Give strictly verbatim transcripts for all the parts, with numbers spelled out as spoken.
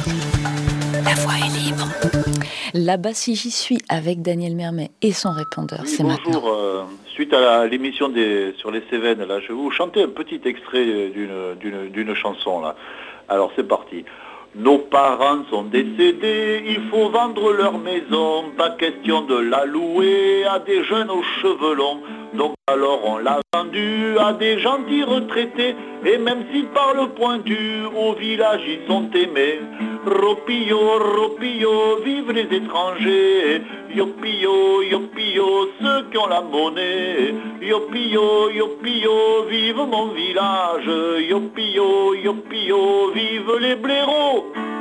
La voix est libre. Là-bas, si j'y suis, avec Daniel Mermet et son répondeur, Oui, c'est bonjour. maintenant. Euh, suite à la- l'émission des, sur les Cévennes, là, je vais vous chanter un petit extrait d'une, d'une, d'une chanson. Là. Alors c'est parti. Nos parents sont décédés, il faut vendre leur maison, pas question de la louer à des jeunes aux cheveux longs. Donc alors on l'a vendu à des gentils retraités, et même s'ils parlent pointu, au village ils sont aimés. Ropio, ropio, vivent les étrangers, yopio, yopio, ceux qui ont la monnaie. Yopio, yopio, vive mon village, yopio, yopio, vive les blaireaux.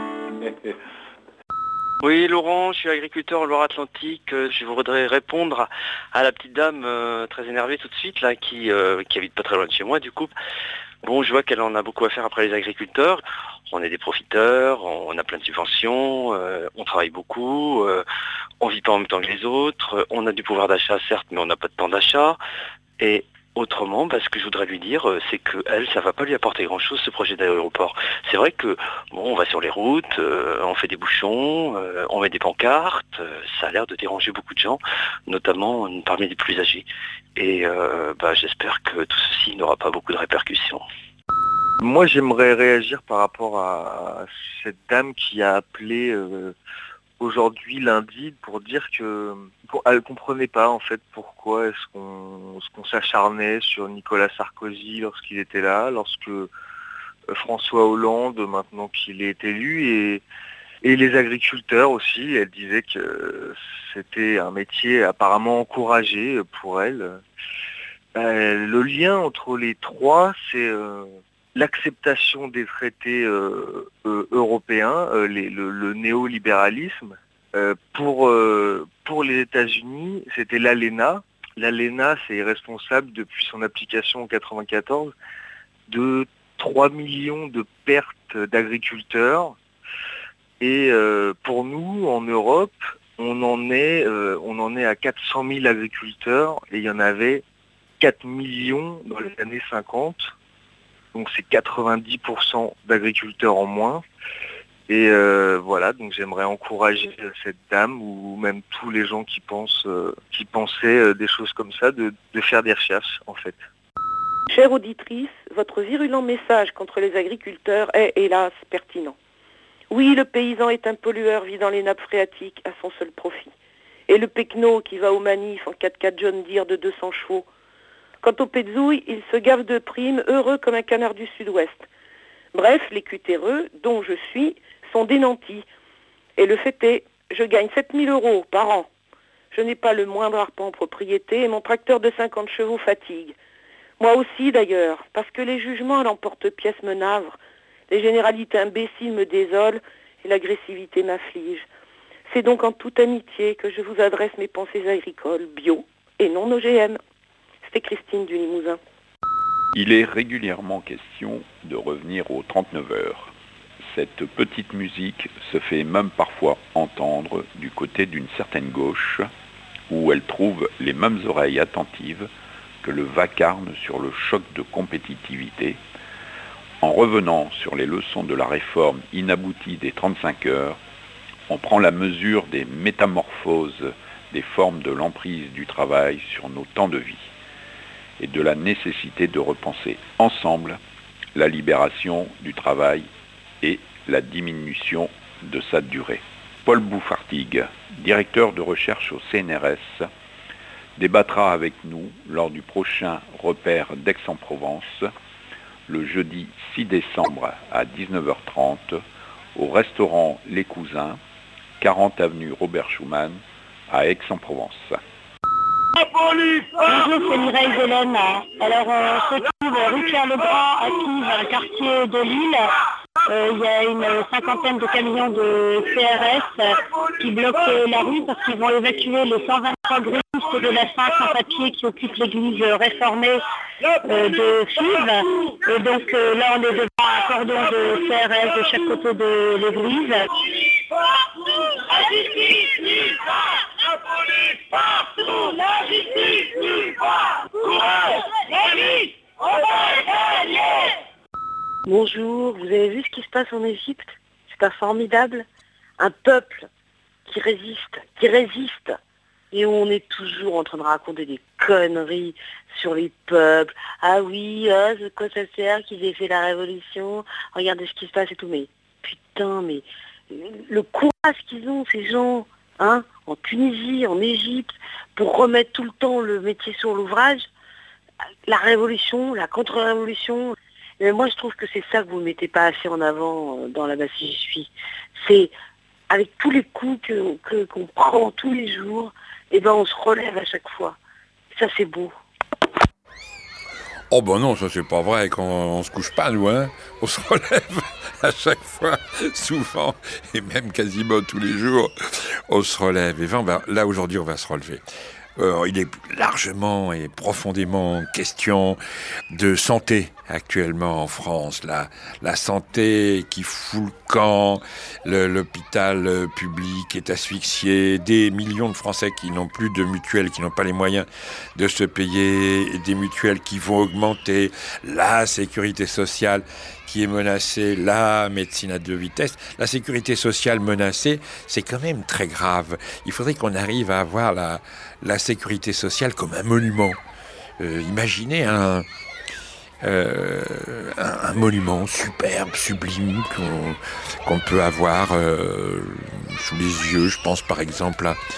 Oui, Laurent, je suis agriculteur en Loire-Atlantique. Euh, Je voudrais répondre à la petite dame euh, très énervée tout de suite, là, qui, euh, qui habite pas très loin de chez moi, du coup. Bon, je vois qu'elle en a beaucoup à faire après les agriculteurs. On est des profiteurs, on a plein de subventions, euh, on travaille beaucoup, euh, on vit pas en même temps que les autres, euh, on a du pouvoir d'achat, certes, mais on n'a pas de temps d'achat. Et autrement, bah, ce que je voudrais lui dire, euh, c'est que elle, ça va pas lui apporter grand-chose, ce projet d'aéroport. C'est vrai que, bon, on va sur les routes, euh, on fait des bouchons, euh, on met des pancartes, euh, ça a l'air de déranger beaucoup de gens, notamment parmi les plus âgés. Et euh, bah, j'espère que tout ceci n'aura pas beaucoup de répercussions. Moi, j'aimerais réagir par rapport à cette dame qui a appelé euh, aujourd'hui, lundi, pour dire que pour, elle ne comprenait pas en fait pourquoi est-ce qu'on est-ce qu'on s'acharnait sur Nicolas Sarkozy lorsqu'il était là, lorsque euh, François Hollande, maintenant qu'il est élu, et, et les agriculteurs aussi. Elle disait que c'était un métier apparemment encouragé pour elle. Euh, le lien entre les trois, c'est euh, l'acceptation des traités euh, euh, européens, euh, les- le, le néolibéralisme. Euh, pour, euh, pour les États-Unis, c'était l'ALENA. L'ALENA, c'est responsable depuis son application en quatre-vingt-quatorze de trois millions de pertes d'agriculteurs. Et euh, pour nous, en Europe, on en est, euh, on en est à quatre cent mille agriculteurs, et il y en avait quatre millions dans les années cinquante. Donc c'est quatre-vingt-dix pour cent d'agriculteurs en moins. Et euh, voilà, donc j'aimerais encourager cette dame, ou même tous les gens qui pensent, euh, qui pensaient euh, des choses comme ça, de, de faire des recherches en fait. Chère auditrice, votre virulent message contre les agriculteurs est, hélas, pertinent. Oui, le paysan est un pollueur vidant les nappes phréatiques à son seul profit. Et le pecno qui va aux manifs en quatre-quatre John Deere de deux cents chevaux. Quant au pétzouille, il se gave de primes, heureux comme un canard du sud-ouest. Bref, les cutéreux, dont je suis, sont dénantis. Et le fait est, je gagne sept mille euros par an. Je n'ai pas le moindre arpent en propriété et mon tracteur de cinquante chevaux fatigue. Moi aussi d'ailleurs, parce que les jugements à l'emporte-pièce me navrent, les généralités imbéciles me désolent et l'agressivité m'afflige. C'est donc en toute amitié que je vous adresse mes pensées agricoles, bio et non O G M. C'était Christine du Limousin. Il est régulièrement question de revenir aux trente-neuf heures. Cette petite musique se fait même parfois entendre du côté d'une certaine gauche, où elle trouve les mêmes oreilles attentives que le vacarme sur le choc de compétitivité. En revenant sur les leçons de la réforme inaboutie des trente-cinq heures, on prend la mesure des métamorphoses des formes de l'emprise du travail sur nos temps de vie et de la nécessité de repenser ensemble la libération du travail et la diminution de sa durée. Paul Bouffartigue, directeur de recherche au C N R S, débattra avec nous lors du prochain repère d'Aix-en-Provence, le jeudi six décembre à dix-neuf heures trente, au restaurant Les Cousins, quarante avenue Robert Schumann, à Aix-en-Provence. Bonjour, c'est Mireille Zélène. Alors, on se trouve rue Pierre-Legrand, à Toulouse, un quartier de Lille. Euh, il y a une cinquantaine de camions de C R S qui bloquent la rue parce qu'ils vont évacuer les cent vingt-trois grévistes de la faim sans papier qui occupent l'église réformée euh, de Fives. Et donc euh, là, on est devant un cordon de C R S de chaque côté de l'église. La police partout, la justice nulle part. Courage, la vie, on va gagner. Bonjour, vous avez vu ce qui se passe en Égypte? C'est pas formidable? Un peuple qui résiste, qui résiste. Et on est toujours en train de raconter des conneries sur les peuples. Ah oui, ah, de quoi ça sert qu'ils aient fait la révolution? Regardez ce qui se passe et tout. Mais putain, mais le courage qu'ils ont, ces gens, hein, en Tunisie, en Égypte, pour remettre tout le temps le métier sur l'ouvrage, la révolution, la contre-révolution. Mais moi, je trouve que c'est ça que vous ne mettez pas assez en avant dans La Basse Si J'y Suis. C'est avec tous les coups que, que, qu'on prend tous les jours, et ben on se relève à chaque fois. Ça, c'est beau. Oh ben non, ça c'est pas vrai, quand on se couche pas, nous, hein. On se relève à chaque fois, souvent, et même quasiment tous les jours, on se relève. Et ben, ben, là, aujourd'hui, on va se relever. Euh, il est largement et profondément question de santé actuellement en France. La, la santé qui fout le camp, le, l'hôpital public est asphyxié, des millions de Français qui n'ont plus de mutuelles, qui n'ont pas les moyens de se payer, des mutuelles qui vont augmenter, la sécurité sociale qui est menacée, la médecine à deux vitesses. La sécurité sociale menacée, c'est quand même très grave. Il faudrait qu'on arrive à avoir la, la sécurité sociale comme un monument. Euh, imaginez un, euh, un, un monument superbe, sublime, qu'on, qu'on peut avoir euh, sous les yeux. Je pense par exemple à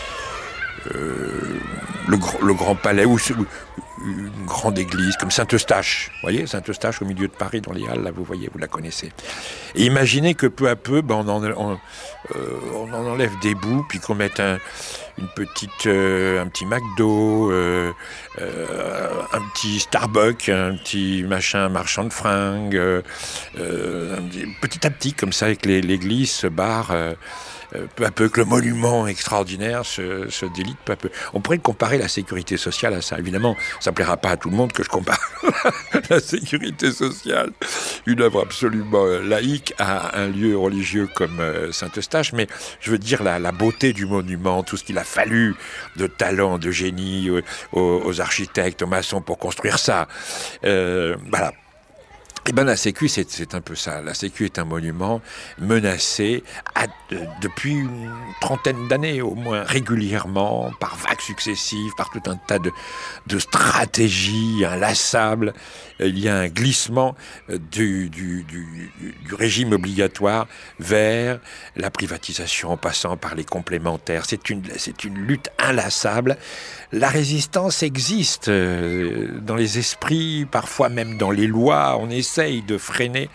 euh, le, le Grand Palais ou une grande église comme Saint-Eustache, vous voyez, Saint-Eustache au milieu de Paris dans les Halles, là vous voyez, vous la connaissez. Et imaginez que peu à peu, ben, on, en, on, euh, on en enlève des bouts, puis qu'on mette un, une petite, euh, un petit McDo, euh, euh, un petit Starbucks, un petit machin marchand de fringues, euh, euh, petit à petit comme ça, avec les, l'église se barre. Euh, Euh, peu à peu, que le monument extraordinaire se, se délite peu à peu. On pourrait comparer la sécurité sociale à ça. Évidemment, ça ne plaira pas à tout le monde que je compare la sécurité sociale, une œuvre absolument laïque, à un lieu religieux comme Saint-Eustache, mais je veux dire la, la beauté du monument, tout ce qu'il a fallu de talent, de génie aux, aux architectes, aux maçons pour construire ça. Euh, voilà. Eh ben la Sécu, c'est, c'est un peu ça. La Sécu est un monument menacé à, de, depuis une trentaine d'années, au moins régulièrement, par vagues successives, par tout un tas de, de stratégies inlassables. Il y a un glissement du, du, du, du régime obligatoire vers la privatisation en passant par les complémentaires. C'est une, c'est une lutte inlassable. La résistance existe dans les esprits, parfois même dans les lois. On essaye de freiner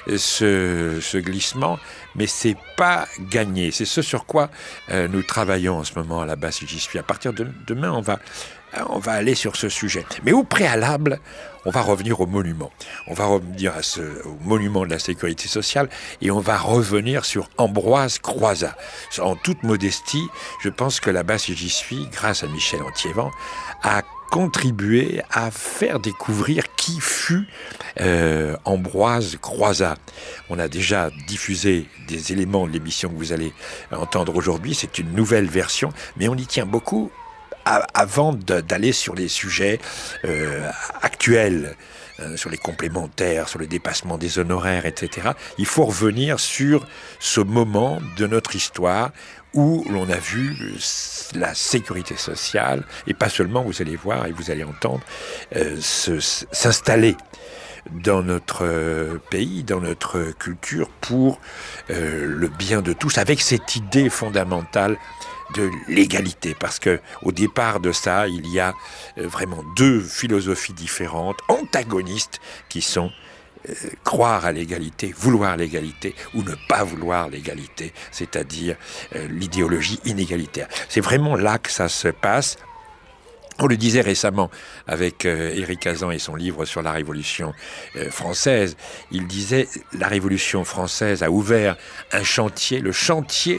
ce, ce glissement, mais c'est pas gagné. C'est ce sur quoi euh, nous travaillons en ce moment à La Basse Si J'y Suis. À partir de demain, on va, on va aller sur ce sujet. Mais au préalable, on va revenir au monument. On va revenir à ce, au monument de la sécurité sociale et on va revenir sur Ambroise Croizat. En toute modestie, je pense que La Basse Si J'y Suis, grâce à Michel Antiévent, a contribué à faire découvrir qui fut euh, Ambroise Croizat. On a déjà diffusé des éléments de l'émission que vous allez entendre aujourd'hui. C'est une nouvelle version, mais on y tient beaucoup avant d'aller sur les sujets euh, actuels, euh, sur les complémentaires, sur le dépassement des honoraires, et cetera. Il faut revenir sur ce moment de notre histoire où l'on a vu la sécurité sociale, et pas seulement, vous allez voir et vous allez entendre, euh, se, s'installer dans notre pays, dans notre culture, pour euh, le bien de tous, avec cette idée fondamentale de l'égalité, parce que au départ de ça, il y a vraiment deux philosophies différentes, antagonistes, qui sont euh, croire à l'égalité, vouloir l'égalité, ou ne pas vouloir l'égalité, c'est-à-dire euh, l'idéologie inégalitaire. C'est vraiment là que ça se passe. On le disait récemment avec euh, Éric Hazan et son livre sur la Révolution euh, française. Il disait la Révolution française a ouvert un chantier, le chantier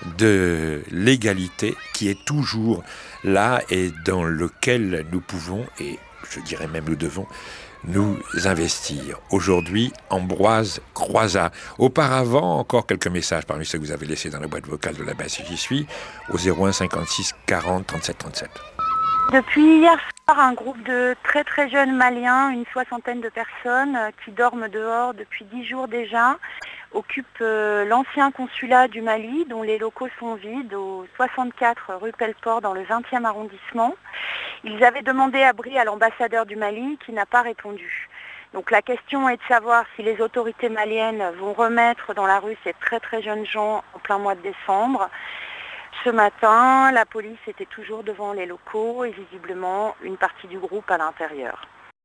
de l'égalité qui est toujours là et dans lequel nous pouvons, et je dirais même nous devons, nous investir. Aujourd'hui, Ambroise Croizat. Auparavant, encore quelques messages parmi ceux que vous avez laissés dans la boîte vocale de La Basse Si J'y Suis, au zéro un cinquante-six quarante trente-sept trente-sept. Depuis hier soir, un groupe de très très jeunes Maliens, une soixantaine de personnes, qui dorment dehors depuis dix jours déjà, occupe euh, l'ancien consulat du Mali, dont les locaux sont vides, au soixante-quatre rue Pelleport dans le vingtième arrondissement. Ils avaient demandé abri à l'ambassadeur du Mali qui n'a pas répondu. Donc la question est de savoir si les autorités maliennes vont remettre dans la rue ces très très jeunes gens en plein mois de décembre. Ce matin, la police était toujours devant les locaux et visiblement une partie du groupe à l'intérieur.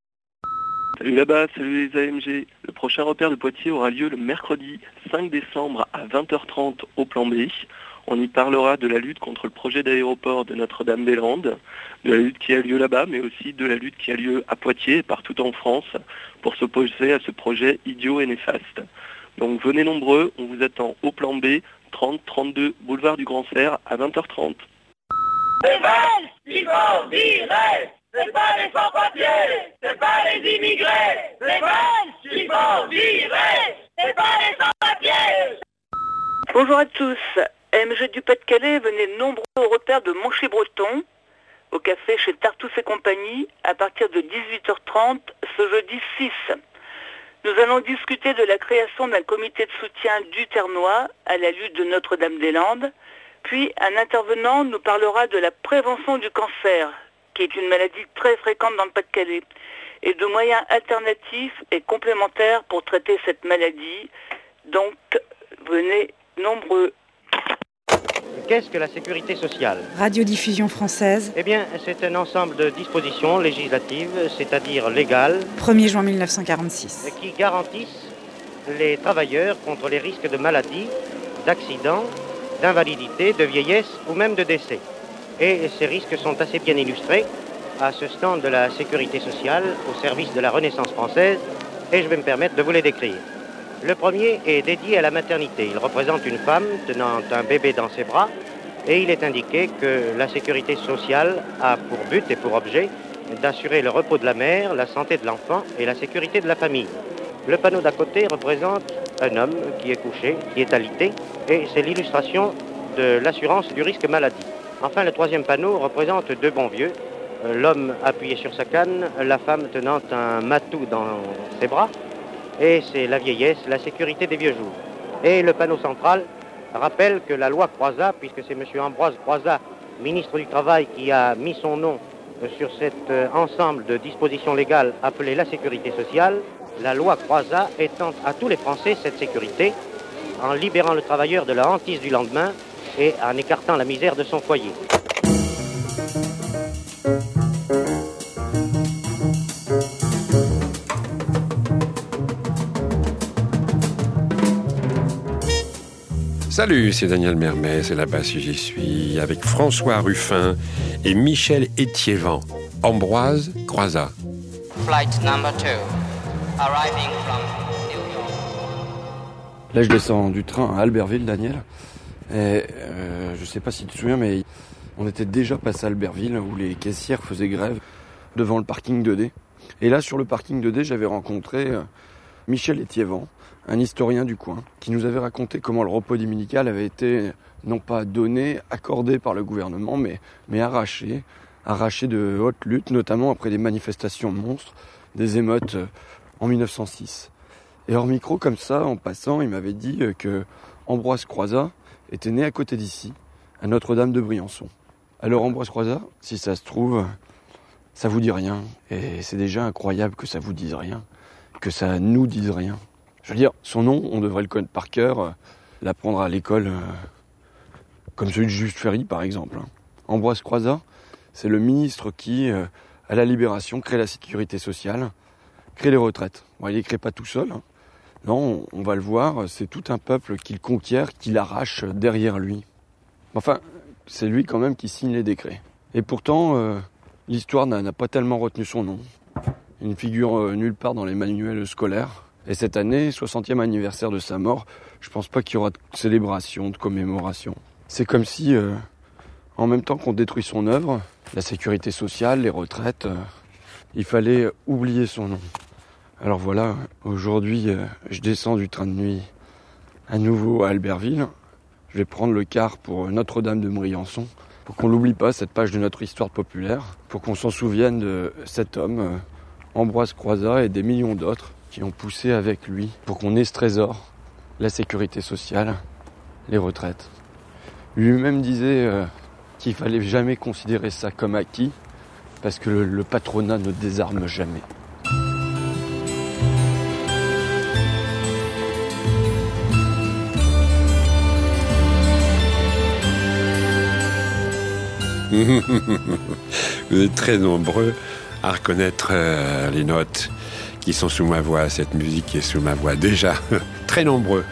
Salut là-bas, salut les A M G. Le prochain repère de Poitiers aura lieu le mercredi cinq décembre à vingt heures trente au plan B. On y parlera de la lutte contre le projet d'aéroport de Notre-Dame-des-Landes, de la lutte qui a lieu là-bas, mais aussi de la lutte qui a lieu à Poitiers et partout en France pour s'opposer à ce projet idiot et néfaste. Donc venez nombreux, on vous attend au plan B, trente trente-deux boulevard du Grand Cerf à vingt heures trente. C'est pas il faut virer, c'est pas les sans-papiers, c'est pas les immigrés, c'est pas il faut virer, c'est pas les sans-papiers. Bonjour à tous. A M G du Pas-de-Calais, venez nombreux au repère de Monchy-Breton, au café chez Tartous et compagnie, à partir de dix-huit heures trente ce jeudi six. Nous allons discuter de la création d'un comité de soutien du Ternois à la lutte de Notre-Dame-des-Landes. Puis un intervenant nous parlera de la prévention du cancer, qui est une maladie très fréquente dans le Pas-de-Calais, et de moyens alternatifs et complémentaires pour traiter cette maladie. Donc, venez nombreux. Qu'est-ce que la sécurité sociale ? Radiodiffusion française. Eh bien, c'est un ensemble de dispositions législatives, c'est-à-dire légales, premier juin mille neuf cent quarante-six, qui garantissent les travailleurs contre les risques de maladies, d'accidents, d'invalidité, de vieillesse ou même de décès. Et ces risques sont assez bien illustrés à ce stand de la sécurité sociale au service de la Renaissance française, et je vais me permettre de vous les décrire. Le premier est dédié à la maternité. Il représente une femme tenant un bébé dans ses bras et il est indiqué que la sécurité sociale a pour but et pour objet d'assurer le repos de la mère, la santé de l'enfant et la sécurité de la famille. Le panneau d'à côté représente un homme qui est couché, qui est alité, et c'est l'illustration de l'assurance du risque maladie. Enfin, le troisième panneau représente deux bons vieux, l'homme appuyé sur sa canne, la femme tenant un matou dans ses bras, et c'est la vieillesse, la sécurité des vieux jours. Et le panneau central rappelle que la loi Croizat, puisque c'est M. Ambroise Croizat, ministre du Travail, qui a mis son nom sur cet ensemble de dispositions légales appelées la sécurité sociale, la loi Croizat étend à tous les Français cette sécurité en libérant le travailleur de la hantise du lendemain et en écartant la misère de son foyer. Salut, c'est Daniel Mermet, c'est là-bas si j'y suis, avec François Ruffin et Michel Étiévent. Ambroise Croizat. Flight number two, arriving from New York. Là, je descends du train à Albertville, Daniel. Et euh, je sais pas si tu te souviens, mais on était déjà passé à Albertville, où les caissières faisaient grève devant le parking deux D. Et là, sur le parking deux D, j'avais rencontré euh, Michel Étiévent, un historien du coin, qui nous avait raconté comment le repos dominical avait été non pas donné, accordé par le gouvernement, mais, mais arraché, arraché de haute lutte, notamment après des manifestations monstres, des émeutes en mille neuf cent six. Et hors micro, comme ça, en passant, il m'avait dit que Ambroise Croizat était né à côté d'ici, à Notre-Dame de Briançon. Alors Ambroise Croizat, si ça se trouve, ça vous dit rien, et c'est déjà incroyable que ça vous dise rien, que ça nous dise rien. Je veux dire, son nom, on devrait le connaître par cœur, euh, l'apprendre à l'école, euh, comme celui de Juste Ferry, par exemple. Hein. Ambroise Croizat, c'est le ministre qui, euh, à la Libération, crée la sécurité sociale, crée les retraites. Bon, il les crée pas tout seul. Hein. Non, on, on va le voir, c'est tout un peuple qu'il conquiert, qu'il arrache derrière lui. Enfin, c'est lui quand même qui signe les décrets. Et pourtant, euh, l'histoire n'a, n'a pas tellement retenu son nom. Il ne figure euh, nulle part dans les manuels scolaires. Et cette année, soixantième anniversaire de sa mort, je pense pas qu'il y aura de célébration, de commémoration. C'est comme si, euh, en même temps qu'on détruit son œuvre, la sécurité sociale, les retraites, euh, il fallait oublier son nom. Alors voilà, aujourd'hui, euh, je descends du train de nuit à nouveau à Albertville. Je vais prendre le car pour Notre-Dame de Briançon, pour qu'on l'oublie pas, cette page de notre histoire populaire, pour qu'on s'en souvienne de cet homme, euh, Ambroise Croizat, et des millions d'autres qui ont poussé avec lui pour qu'on ait ce trésor la sécurité sociale, les retraites. Lui-même disait euh, qu'il fallait jamais considérer ça comme acquis, parce que le, le patronat ne désarme jamais. Vous êtes très nombreux à reconnaître euh, les notes qui sont sous ma voix, cette musique qui est sous ma voix, déjà très nombreux.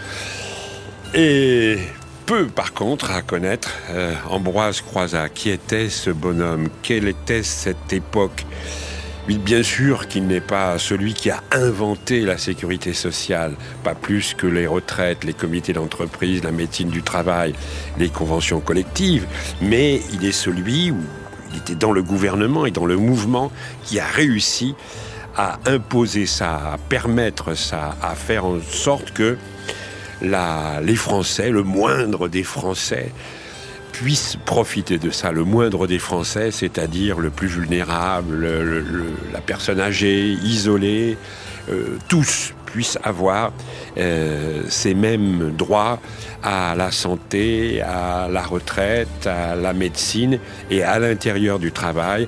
Et peu, par contre, à connaître euh, Ambroise Croizat. Qui était ce bonhomme? Quelle était cette époque? Oui, bien sûr qu'il n'est pas celui qui a inventé la sécurité sociale, pas plus que les retraites, les comités d'entreprise, la médecine du travail, les conventions collectives, mais il est celui où il était dans le gouvernement et dans le mouvement qui a réussi à imposer ça, à permettre ça, à faire en sorte que la, les Français, le moindre des Français, puissent profiter de ça, le moindre des Français, c'est-à-dire le plus vulnérable, le, le, le, la personne âgée, isolée, euh, tous puissent avoir euh, ces mêmes droits à la santé, à la retraite, à la médecine et à l'intérieur du travail,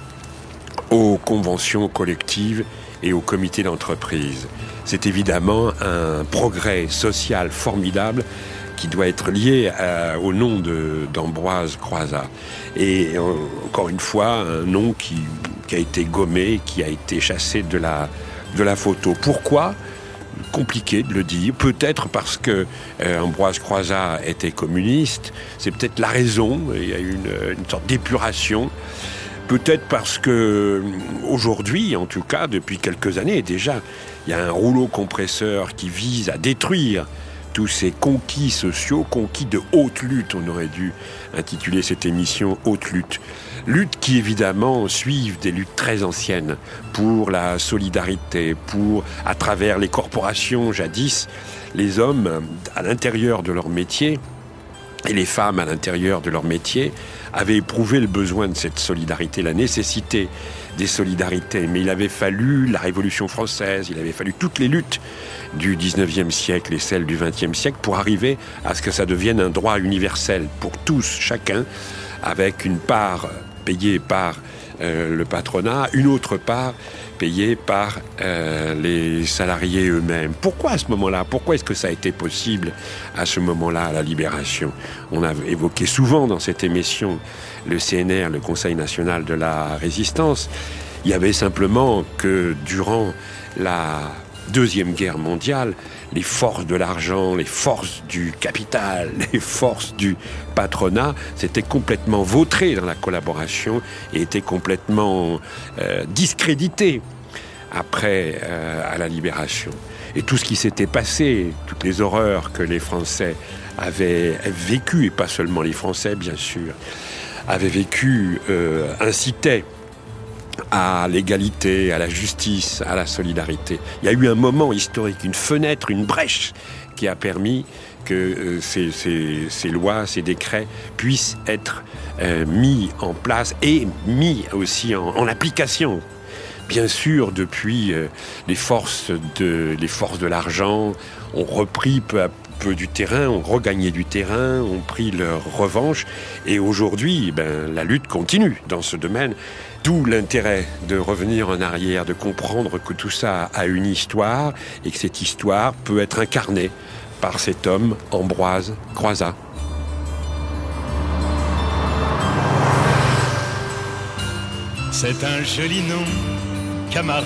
aux conventions collectives et aux comités d'entreprise. C'est évidemment un progrès social formidable qui doit être lié à, au nom de, d'Ambroise Croizat. Et en, encore une fois, un nom qui, qui a été gommé, qui a été chassé de la, de la photo. Pourquoi ? Compliqué de le dire. Peut-être parce que euh, Ambroise Croizat était communiste. C'est peut-être la raison. Il y a une, une sorte d'épuration. Peut-être parce que aujourd'hui, en tout cas, depuis quelques années déjà, il y a un rouleau compresseur qui vise à détruire tous ces conquis sociaux, conquis de haute lutte. On aurait dû intituler cette émission « Haute lutte ». Luttes qui, évidemment, suivent des luttes très anciennes pour la solidarité, pour, à travers les corporations jadis, les hommes, à l'intérieur de leur métier, et les femmes, à l'intérieur de leur métier, avaient éprouvé le besoin de cette solidarité, la nécessité des solidarités. Mais il avait fallu la Révolution française, il avait fallu toutes les luttes du dix-neuvième siècle et celles du vingtième siècle pour arriver à ce que ça devienne un droit universel pour tous, chacun, avec une part payée par euh, le patronat, une autre part payée par euh, les salariés eux-mêmes. Pourquoi à ce moment-là ? Pourquoi est-ce que ça a été possible à ce moment-là, à la Libération ? On a évoqué souvent dans cette émission le C N R, le Conseil national de la résistance. Il y avait simplement que durant la Deuxième Guerre mondiale, les forces de l'argent, les forces du capital, les forces du patronat s'étaient complètement vautrées dans la collaboration et étaient complètement euh, discréditées après euh, à la Libération. Et tout ce qui s'était passé, toutes les horreurs que les Français avaient vécues, et pas seulement les Français bien sûr, avaient vécues, euh, incitaient à l'égalité, à la justice, à la solidarité. Il y a eu un moment historique, une fenêtre, une brèche qui a permis que euh, ces, ces, ces lois, ces décrets puissent être euh, mis en place et mis aussi en, en application. Bien sûr, depuis, euh, les forces de, les forces de l'argent ont repris peu à peu du terrain, ont regagné du terrain, ont pris leur revanche. Et aujourd'hui, ben, la lutte continue dans ce domaine. D'où l'intérêt de revenir en arrière, de comprendre que tout ça a une histoire et que cette histoire peut être incarnée par cet homme, Ambroise Croizat. C'est un joli nom, camarade.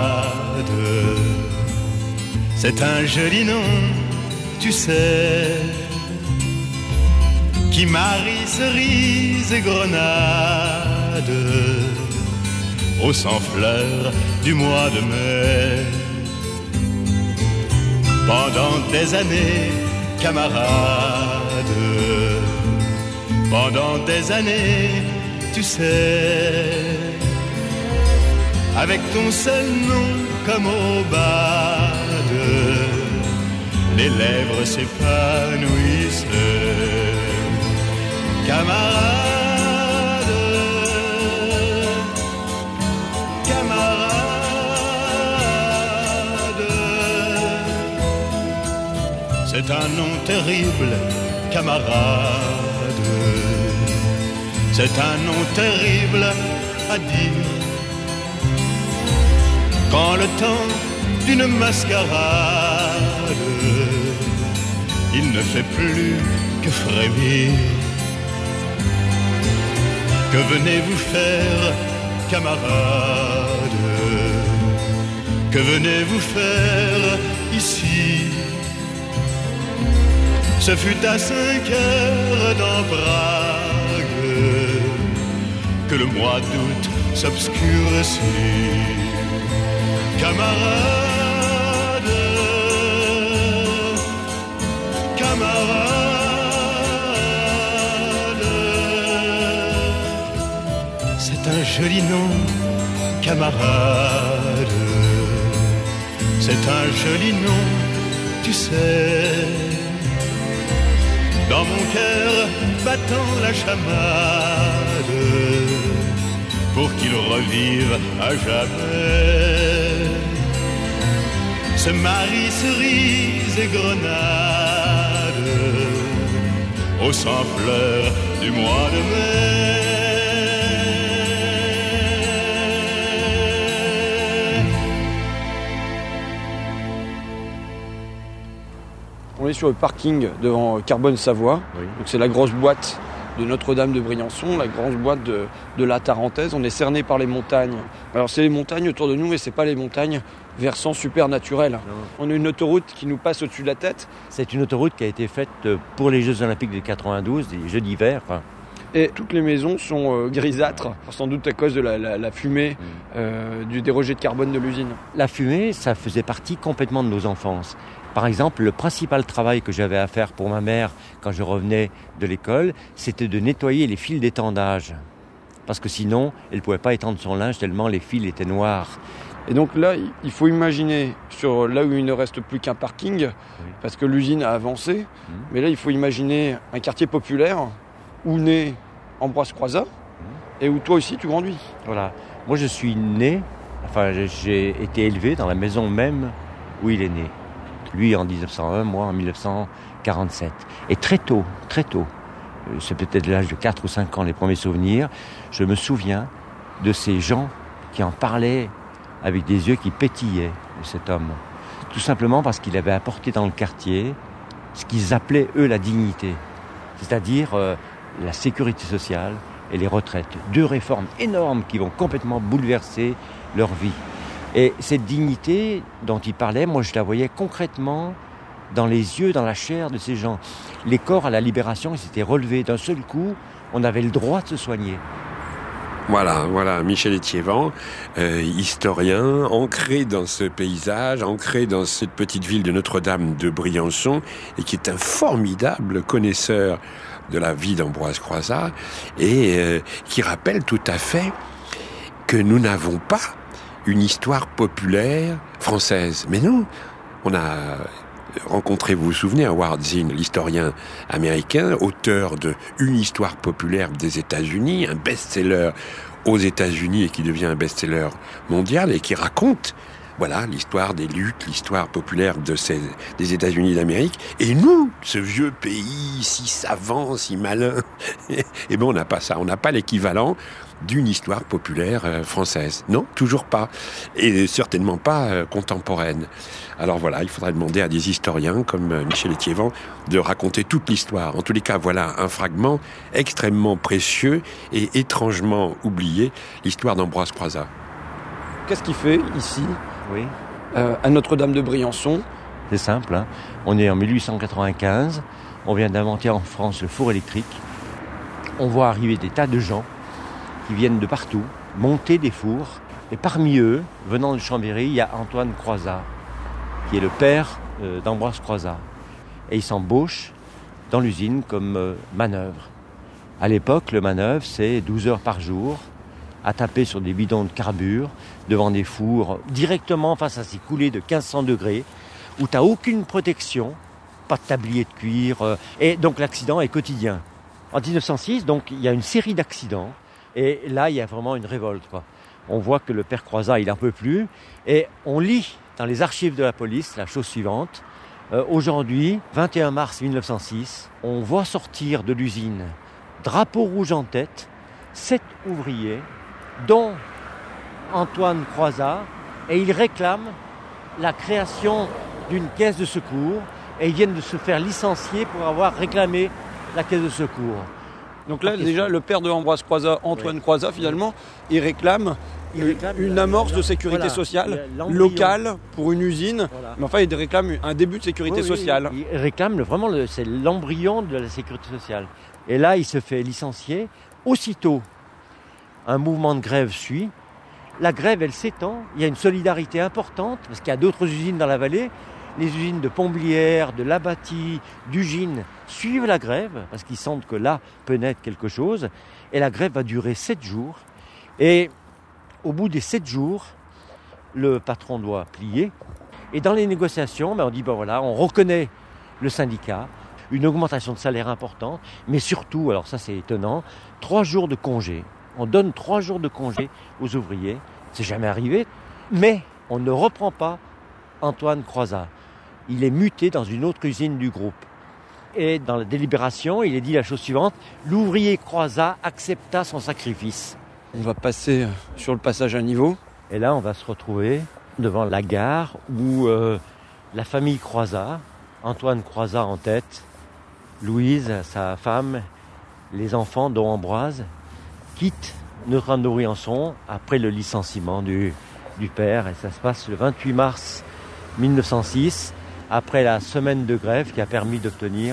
C'est un joli nom, tu sais, qui marie cerises et grenades au sang-fleur du mois de mai. Pendant des années, camarade, pendant des années, tu sais, avec ton seul nom comme aubade, les lèvres s'épanouissent. Camarade, c'est nom terrible, camarade. C'est un nom terrible à dire quand le temps d'une mascarade, il ne fait plus que frémir. Que venez-vous faire, camarade? Que venez-vous faire ici? Ce fut à cinq heures dans Prague que le mois d'août s'obscurcit. Camarade, camarade, c'est un joli nom, camarade. C'est un joli nom, tu sais. Dans mon cœur battant la chamade, pour qu'il revive à jamais. Ce Marie cerise et grenade, au sang fleur du mois de mai. On est sur le parking devant Carbone Savoie. Oui. Donc c'est la grosse boîte de Notre-Dame de Briançon, la grosse boîte de, de la Tarentaise. On est cerné par les montagnes. Alors c'est les montagnes autour de nous, mais c'est pas les montagnes versant super naturel. Non. On a une autoroute qui nous passe au-dessus de la tête. C'est une autoroute qui a été faite pour les Jeux Olympiques de quatre-vingt-douze, des Jeux d'hiver. Enfin. Et toutes les maisons sont euh, grisâtres, sans doute à cause de la, la, la fumée euh, du, des rejets de carbone de l'usine. La fumée, ça faisait partie complètement de nos enfances. Par exemple, le principal travail que j'avais à faire pour ma mère quand je revenais de l'école, c'était de nettoyer les fils d'étendage. Parce que sinon, elle ne pouvait pas étendre son linge tellement les fils étaient noirs. Et donc là, il faut imaginer, sur là où il ne reste plus qu'un parking, oui. parce que l'usine a avancé, mmh. mais là, il faut imaginer un quartier populaire où naît Ambroise Croizat mmh. et où toi aussi tu grandis. Voilà. Moi, je suis né, enfin, j'ai été élevé dans la maison même où il est né. Lui en dix-neuf cent un, moi en dix-neuf cent quarante-sept. Et très tôt, très tôt, c'est peut-être l'âge de quatre ou cinq ans, les premiers souvenirs, je me souviens de ces gens qui en parlaient avec des yeux qui pétillaient, de cet homme. Tout simplement parce qu'il avait apporté dans le quartier ce qu'ils appelaient, eux, la dignité. C'est-à-dire euh, la sécurité sociale et les retraites. Deux réformes énormes qui vont complètement bouleverser leur vie. Et cette dignité dont il parlait, moi je la voyais concrètement dans les yeux, dans la chair de ces gens. Les corps à la libération, ils s'étaient relevés d'un seul coup, on avait le droit de se soigner. Voilà, voilà, Michel Étiévant, euh, historien, ancré dans ce paysage, ancré dans cette petite ville de Notre-Dame de Briançon, et qui est un formidable connaisseur de la vie d'Ambroise Croizat, et euh, qui rappelle tout à fait que nous n'avons pas une histoire populaire française. Mais non, on a rencontré, vous vous souvenez, Howard Zinn, l'historien américain, auteur de Une histoire populaire des États-Unis, un best-seller aux États-Unis et qui devient un best-seller mondial et qui raconte, voilà, l'histoire des luttes, l'histoire populaire de ces, des États-Unis d'Amérique. Et nous, ce vieux pays si savant, si malin, eh ben on n'a pas ça, on n'a pas l'équivalent d'une histoire populaire euh, française. Non, toujours pas. Et certainement pas euh, contemporaine. Alors voilà, il faudrait demander à des historiens comme euh, Michel Étiévant de raconter toute l'histoire. En tous les cas, voilà un fragment extrêmement précieux et étrangement oublié, l'histoire d'Ambroise Croizat. Qu'est-ce qu'il fait ici, oui. euh, à Notre-Dame de Briançon? C'est simple, hein. On est en mille huit cent quatre-vingt-quinze, on vient d'inventer en France le four électrique. On voit arriver des tas de gens qui viennent de partout, monter des fours. Et parmi eux, venant de Chambéry, il y a Antoine Croizat, qui est le père euh, d'Ambroise Croizat. Et il s'embauche dans l'usine comme euh, manœuvre. À l'époque, le manœuvre, c'est douze heures par jour, à taper sur des bidons de carbure, devant des fours, directement face à ces coulées de quinze cents degrés, où tu n'as aucune protection, pas de tablier de cuir, euh, et donc l'accident est quotidien. En dix-neuf cent six, donc, il y a une série d'accidents. Et là, il y a vraiment une révolte, quoi. On voit que le père Croizat, il n'en peut plus. Et on lit dans les archives de la police la chose suivante. Euh, aujourd'hui, vingt et un mars mille neuf cent six, on voit sortir de l'usine, drapeau rouge en tête, sept ouvriers, dont Antoine Croizat, et ils réclament la création d'une caisse de secours, et ils viennent de se faire licencier pour avoir réclamé la caisse de secours. Donc là, déjà, le père de Ambroise Croizat, Antoine oui. Croizat, finalement, il réclame, il réclame une amorce de sécurité voilà, sociale locale pour une usine. Voilà. Mais enfin, il réclame un début de sécurité oui, sociale. Oui, il réclame le, vraiment, le, c'est l'embryon de la sécurité sociale. Et là, il se fait licencier. Aussitôt, un mouvement de grève suit. La grève, elle s'étend. Il y a une solidarité importante parce qu'il y a d'autres usines dans la vallée. Les usines de Pomblières, de Labatie, d'Ugine suivent la grève parce qu'ils sentent que là peut naître quelque chose. Et la grève va durer sept jours. Et au bout des sept jours, le patron doit plier. Et dans les négociations, ben on dit ben voilà, on reconnaît le syndicat, une augmentation de salaire importante, mais surtout, alors ça c'est étonnant, trois jours de congé. On donne trois jours de congé aux ouvriers. C'est jamais arrivé. Mais on ne reprend pas Antoine Croizat. Il est muté dans une autre usine du groupe. Et dans la délibération, il est dit la chose suivante, l'ouvrier Croizat accepta son sacrifice. On va passer sur le passage à niveau. Et là, on va se retrouver devant la gare où euh, la famille Croizat, Antoine Croizat en tête, Louise, sa femme, les enfants dont Ambroise, quittent Notre-Dame de Briançon après le licenciement du, du père. Et ça se passe le vingt-huit mars mille neuf cent six, après la semaine de grève qui a permis d'obtenir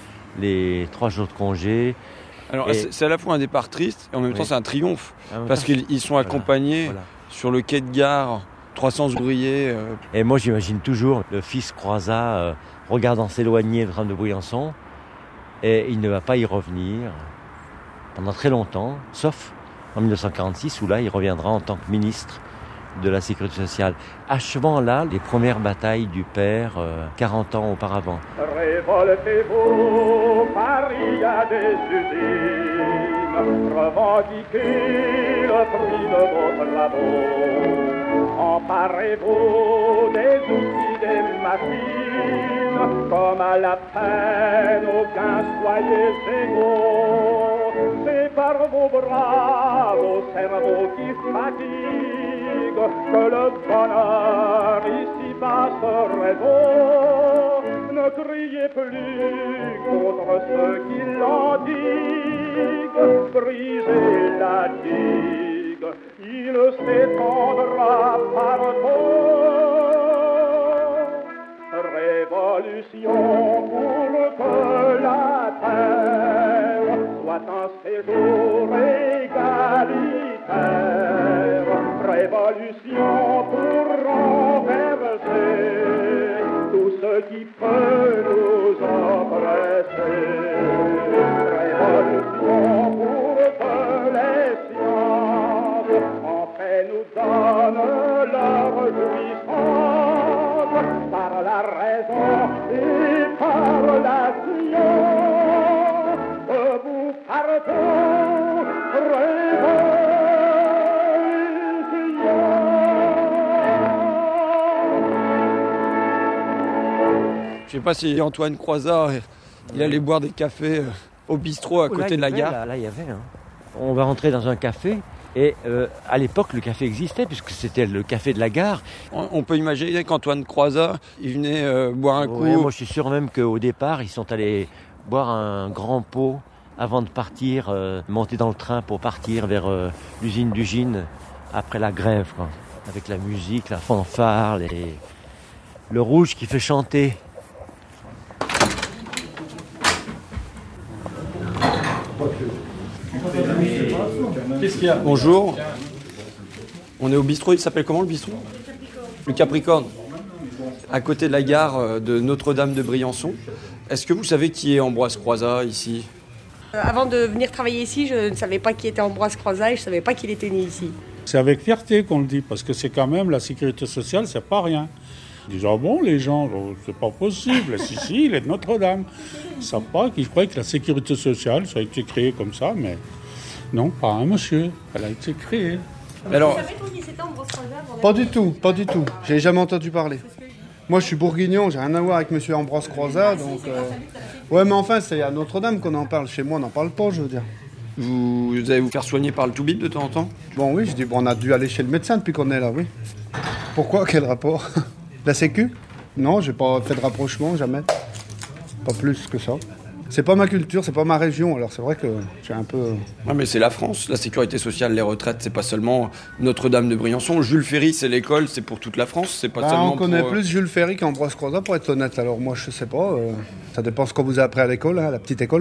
les trois jours de congé. Alors, et... c'est à la fois un départ triste et en même oui. temps c'est un triomphe, parce temps, qu'ils sont accompagnés voilà, voilà. sur le quai de gare, trois cents ouvriers. Euh... Et moi j'imagine toujours le fils Croizat euh, regardant s'éloigner le tram de Briançon, et il ne va pas y revenir pendant très longtemps, sauf en mille neuf cent quarante-six où là il reviendra en tant que ministre de la Sécurité sociale, achevant là les premières batailles du père euh, quarante ans auparavant. Révoltez-vous, Paris a des usines, revendiquez le prix de vos travaux, emparez-vous des outils, des machines, comme à la peine, aucun soyez égaux, c'est par vos bras, vos cerveaux qui fatiguent, que le bonheur ici-bas se révaut. Ne criez plus contre ceux qui l'endiguent, brisez la digue, il s'étendra partout. Révolution pour que la terre soit un séjour égalitaire. Révolution pour renverser tout ce qui peut nous oppresser. Révolution pour que les sciences en fait nous donnent leur jouissance par la raison et par la science. Debout partout, révolution. Je ne sais pas si Antoine Croizat, il allait boire des cafés au bistrot à oh, côté là, de la avait, gare. Là, là, il y avait. Hein. On va rentrer dans un café et euh, à l'époque, le café existait puisque c'était le café de la gare. On, on peut imaginer qu'Antoine Croizat, il venait euh, boire un oui, coup. Moi, je suis sûr même qu'au départ, ils sont allés boire un grand pot avant de partir, euh, monter dans le train pour partir vers euh, l'usine d'Ugine après la grève, quoi. Avec la musique, la fanfare, les... le rouge qui fait chanter. Qu'est-ce qu'il y a ? Bonjour. On est au bistrot, il s'appelle comment le bistrot ? Le Capricorne. À côté de la gare de Notre-Dame de Briançon. Est-ce que vous savez qui est Ambroise Croizat ici ? euh, Avant de venir travailler ici, je ne savais pas qui était Ambroise Croizat et je ne savais pas qu'il était né ici. C'est avec fierté qu'on le dit, parce que c'est quand même la sécurité sociale, c'est pas rien. Ils disent, ah bon, les gens, oh, c'est pas possible. Si, si, il est de Notre-Dame. Ils ne savent pas, qu'ils croient que la sécurité sociale, ça a été créé comme ça, mais non, pas un monsieur. Elle a été créée. Alors, vous savez qui c'était Ambroise Croizat ? Pas du tout, pas du tout. J'ai jamais entendu parler. Moi, je suis bourguignon, j'ai rien à voir avec monsieur Ambroise Croizat, donc... Euh... Ouais, mais enfin, c'est à Notre-Dame qu'on en parle. Chez moi, on n'en parle pas, je veux dire. Vous, vous allez vous faire soigner par le Toubib de temps en temps? Bon, oui, je dis, bon, on a dû aller chez le médecin depuis qu'on est là, oui. Pourquoi? Quel rapport? La Sécu? Non, j'ai pas fait de rapprochement, jamais. Pas plus que ça. C'est pas ma culture, c'est pas ma région, alors c'est vrai que j'ai un peu... Ouais, mais c'est la France, la sécurité sociale, les retraites, c'est pas seulement Notre-Dame de Briançon. Jules Ferry, c'est l'école, c'est pour toute la France, c'est pas bah, seulement on connaît pour... plus Jules Ferry qu'Ambroise Croizat, pour être honnête, alors moi je sais pas, euh, ça dépend ce qu'on vous a appris à l'école, hein, à la petite école.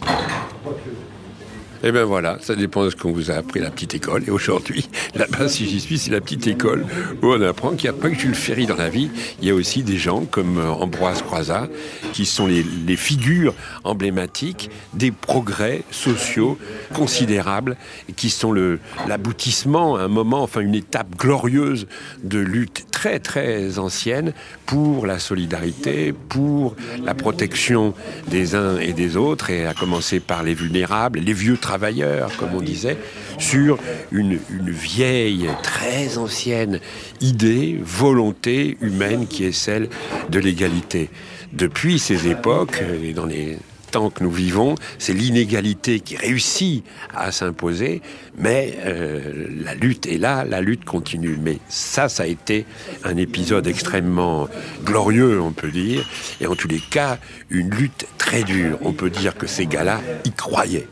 Eh bien voilà, ça dépend de ce qu'on vous a appris à la petite école. Et aujourd'hui, là-bas, si j'y suis, c'est la petite école où on apprend qu'il n'y a pas que Jules Ferry dans la vie. Il y a aussi des gens comme Ambroise Croizat qui sont les, les figures emblématiques des progrès sociaux considérables et qui sont le, l'aboutissement, un moment, enfin une étape glorieuse de lutte très très ancienne pour la solidarité, pour la protection des uns et des autres, et à commencer par les vulnérables, les vieux travailleurs, comme on disait, sur une, une vieille, très ancienne idée, volonté humaine qui est celle de l'égalité. Depuis ces époques, et dans les temps que nous vivons, c'est l'inégalité qui réussit à s'imposer, mais euh, la lutte est là, la lutte continue. Mais ça, ça a été un épisode extrêmement glorieux, on peut dire, et en tous les cas, une lutte très dure. On peut dire que ces gars-là y croyaient.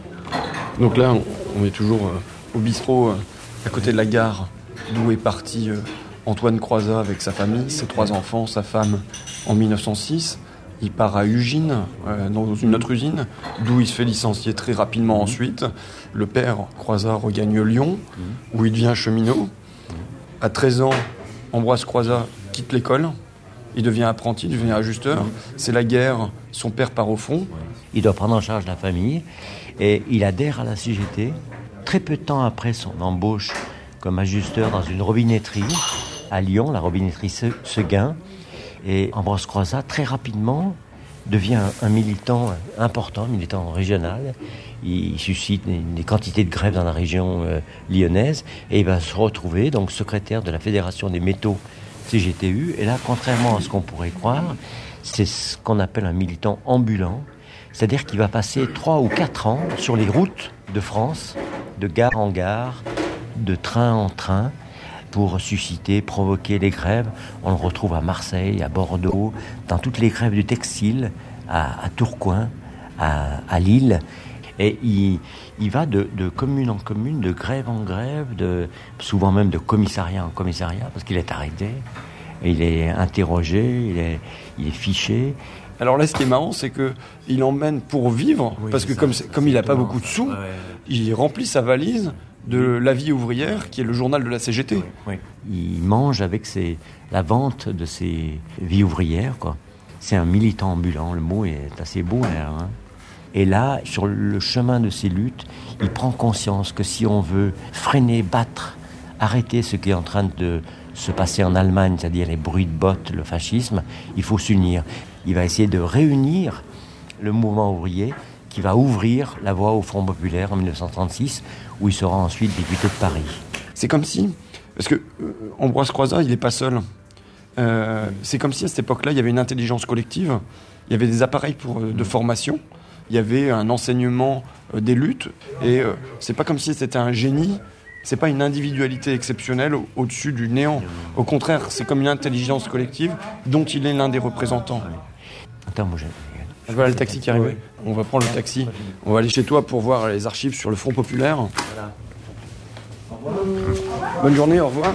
Donc là, on est toujours euh, au bistrot, euh, à côté de la gare, d'où est parti euh, Antoine Croizat avec sa famille, ses trois enfants, sa femme, en mille neuf cent six. Il part à Ugine, euh, dans une autre usine, d'où il se fait licencier très rapidement ensuite. Le père, Croizat, regagne Lyon, où il devient cheminot. À treize ans, Ambroise Croizat quitte l'école. Il devient apprenti, il devient ajusteur. C'est la guerre, son père part au front. Il doit prendre en charge la famille et il adhère à la C G T. Très peu de temps après son embauche comme ajusteur dans une robinetterie à Lyon, la robinetterie Seguin. Et Ambroise Croizat, très rapidement, devient un, un militant important, militant régional. Il, il suscite des, des quantités de grèves dans la région euh, lyonnaise et il va se retrouver donc secrétaire de la Fédération des métaux C G T U. Et là, contrairement à ce qu'on pourrait croire, c'est ce qu'on appelle un militant ambulant. C'est-à-dire qu'il va passer trois ou quatre ans sur les routes de France, de gare en gare, de train en train, pour susciter, provoquer les grèves. On le retrouve à Marseille, à Bordeaux, dans toutes les grèves du textile, à, à Tourcoing, à, à Lille. Et il, il va de, de commune en commune, de grève en grève, de, souvent même de commissariat en commissariat, parce qu'il est arrêté, il est interrogé, il est, il est fiché. Alors là, ce qui est marrant, c'est qu'il emmène pour vivre, oui, parce que comme, comme il n'a pas beaucoup de sous, ouais. Il remplit sa valise de La Vie ouvrière, qui est le journal de la C G T. Oui, oui. Il mange avec ses, la vente de ses Vies ouvrières, quoi. C'est un militant ambulant, le mot est assez beau là. Hein. Et là, sur le chemin de ces luttes, il prend conscience que si on veut freiner, battre, arrêter ce qui est en train de se passer en Allemagne, c'est-à-dire les bruits de bottes, le fascisme, il faut s'unir. Il va essayer de réunir le mouvement ouvrier qui va ouvrir la voie au Front populaire en dix-neuf cent trente-six, où il sera ensuite député de Paris. C'est comme si, parce que euh, Ambroise Croizat, il n'est pas seul. Euh, c'est comme si à cette époque-là, il y avait une intelligence collective, il y avait des appareils pour, euh, de formation, il y avait un enseignement euh, des luttes, et euh, c'est pas comme si c'était un génie, c'est pas une individualité exceptionnelle au- au-dessus du néant. Au contraire, c'est comme une intelligence collective dont il est l'un des représentants. Attends, moi j'ai... Voilà le taxi qui arrive. Ouais. On va prendre le taxi. On va aller chez toi pour voir les archives sur le Front populaire. Voilà. Au revoir. Bonne journée, au revoir.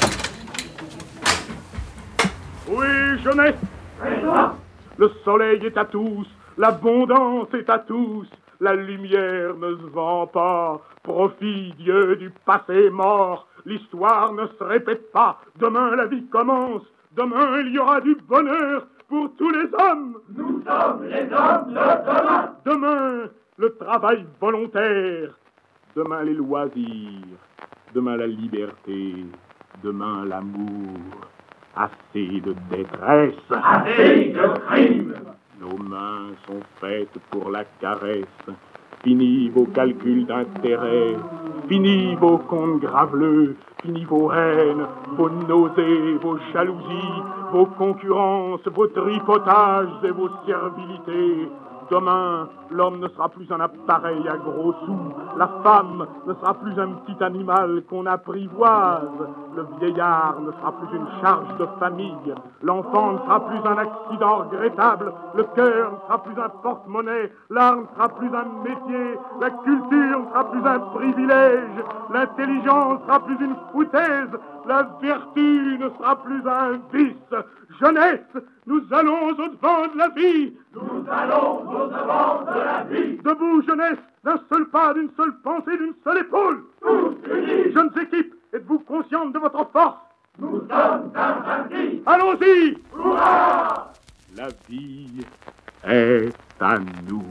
Oui, jeunesse. Le soleil est à tous, l'abondance est à tous, la lumière ne se vend pas. Profit Dieu du passé mort, l'histoire ne se répète pas. Demain la vie commence, demain il y aura du bonheur pour tous les hommes. Nous sommes les hommes de demain. Demain, le travail volontaire. Demain, les loisirs. Demain, la liberté. Demain, l'amour. Assez de détresse. Assez de crimes. Nos mains sont faites pour la caresse. Fini vos calculs d'intérêt. Fini vos contes graveleux, fini vos haines, vos nausées, vos jalousies, vos concurrences, vos tripotages et vos servilités. Demain, l'homme ne sera plus un appareil à gros sous, la femme ne sera plus un petit animal qu'on apprivoise, le vieillard ne sera plus une charge de famille, l'enfant ne sera plus un accident regrettable, le cœur ne sera plus un porte-monnaie, l'art ne sera plus un métier, la culture ne sera plus un privilège, l'intelligence ne sera plus une foutaise, la vertu ne sera plus un vice. Jeunesse, nous allons au-devant de la vie. Nous allons au-devant de la vie. Debout, jeunesse, d'un seul pas, d'une seule pensée, d'une seule épaule. Tous unis. Jeunes équipes, êtes-vous conscientes de votre force? Nous sommes invaincus. Allons-y. Hurrah! La vie est à nous.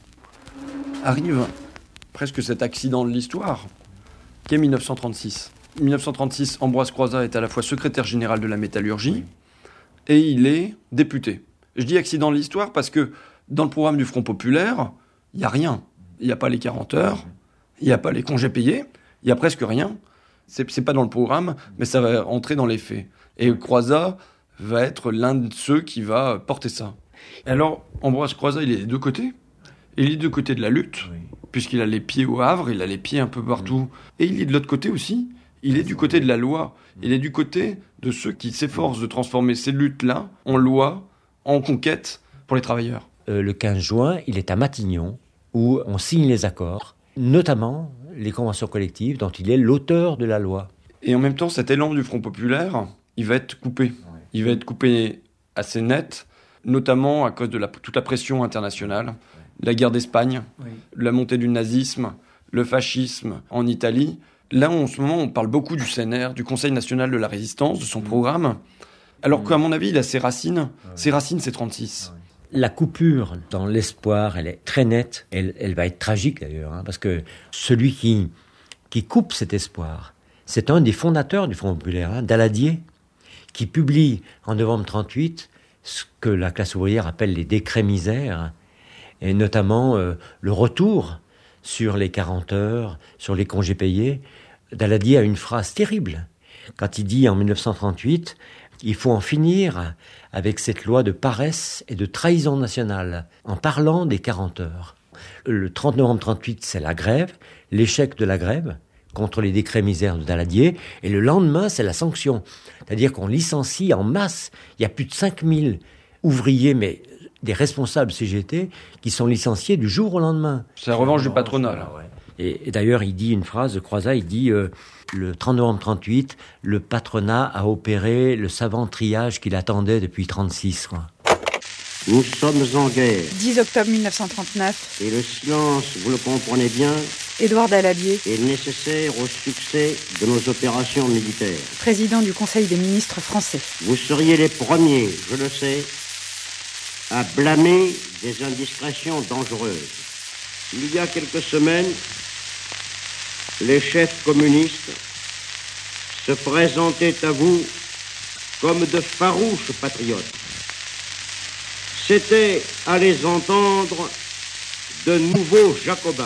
Arrive presque cet accident de l'histoire, qui est mille neuf cent trente-six. mille neuf cent trente-six, Ambroise Croizat est à la fois secrétaire général de la métallurgie et il est député. Je dis accident de l'histoire parce que dans le programme du Front Populaire, il n'y a rien. Il n'y a pas les quarante heures, il n'y a pas les congés payés, il n'y a presque rien. C'est, c'est pas dans le programme, mais ça va entrer dans les faits. Et Croizat va être l'un de ceux qui va porter ça. Alors, Ambroise Croizat, il est des deux côtés. Il est des deux côtés de la lutte, oui. Puisqu'il a les pieds au Havre, il a les pieds un peu partout. Et il est de l'autre côté aussi. Il est du côté de la loi. Il est du côté de ceux qui s'efforcent de transformer ces luttes-là en loi, en conquête pour les travailleurs. Euh, le quinze juin, il est à Matignon, où on signe les accords, notamment les conventions collectives dont il est l'auteur de la loi. Et en même temps, cet élan du Front Populaire, il va être coupé. Il va être coupé assez net, notamment à cause de la, toute la pression internationale, la guerre d'Espagne, oui. La montée du nazisme, le fascisme en Italie. Là, en ce moment, on parle beaucoup du C N R, du Conseil national de la résistance, de son programme, alors qu'à mon avis, il a ses racines. Ses racines, c'est trente-six. La coupure dans l'espoir, elle est très nette. Elle, elle va être tragique, d'ailleurs, hein, parce que celui qui, qui coupe cet espoir, c'est un des fondateurs du Front populaire, hein, Daladier, qui publie en novembre trente-huit ce que la classe ouvrière appelle les décrets misères, et notamment euh, le retour sur les quarante heures, sur les congés payés. Daladier a une phrase terrible quand il dit en mille neuf cent trente-huit « Il faut en finir avec cette loi de paresse et de trahison nationale en parlant des quarante heures. » Le trente novembre trente-huit, c'est la grève, l'échec de la grève contre les décrets misères de Daladier, et le lendemain, c'est la sanction. C'est-à-dire qu'on licencie en masse. Il y a plus de cinq mille ouvriers, mais des responsables C G T, qui sont licenciés du jour au lendemain. C'est la revanche du patronat, là. Et, et d'ailleurs, il dit une phrase de Croizat, il dit euh, le trente novembre trente-huit, le patronat a opéré le savant triage qu'il attendait depuis trente-six. Quoi. Nous sommes en guerre. dix octobre mille neuf cent trente-neuf. Et le silence, vous le comprenez bien, Édouard Daladier est nécessaire au succès de nos opérations militaires. Président du Conseil des ministres français. Vous seriez les premiers, je le sais, à blâmer des indiscrétions dangereuses. Il y a quelques semaines, les chefs communistes se présentaient à vous comme de farouches patriotes. C'était, à les entendre, de nouveaux jacobins.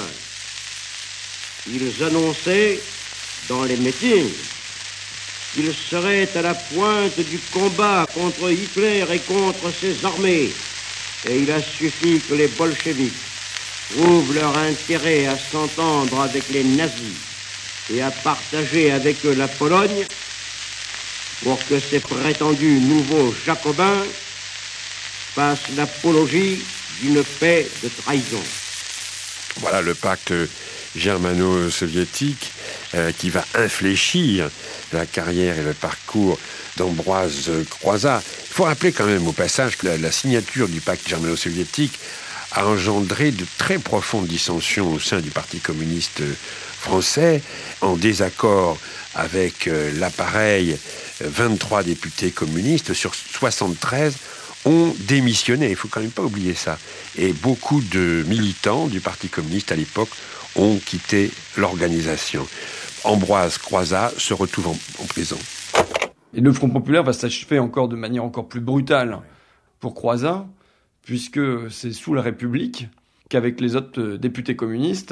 Ils annonçaient, dans les meetings, qu'ils seraient à la pointe du combat contre Hitler et contre ses armées. Et il a suffi que les bolcheviks trouvent leur intérêt à s'entendre avec les nazis et à partager avec eux la Pologne pour que ces prétendus nouveaux jacobins fassent l'apologie d'une paix de trahison. Voilà le pacte germano-soviétique euh, qui va infléchir la carrière et le parcours d'Ambroise Croizat. Il faut rappeler quand même au passage que la, la signature du pacte germano-soviétique a engendré de très profondes dissensions au sein du Parti communiste français, en désaccord avec euh, l'appareil. vingt-trois députés communistes sur soixante-treize ont démissionné. Il ne faut quand même pas oublier ça. Et beaucoup de militants du Parti communiste à l'époque ont quitté l'organisation. Ambroise Croizat se retrouve en, en prison. Et le Front populaire va s'achever encore de manière encore plus brutale pour Croizat, puisque c'est sous la République qu'avec les autres députés communistes,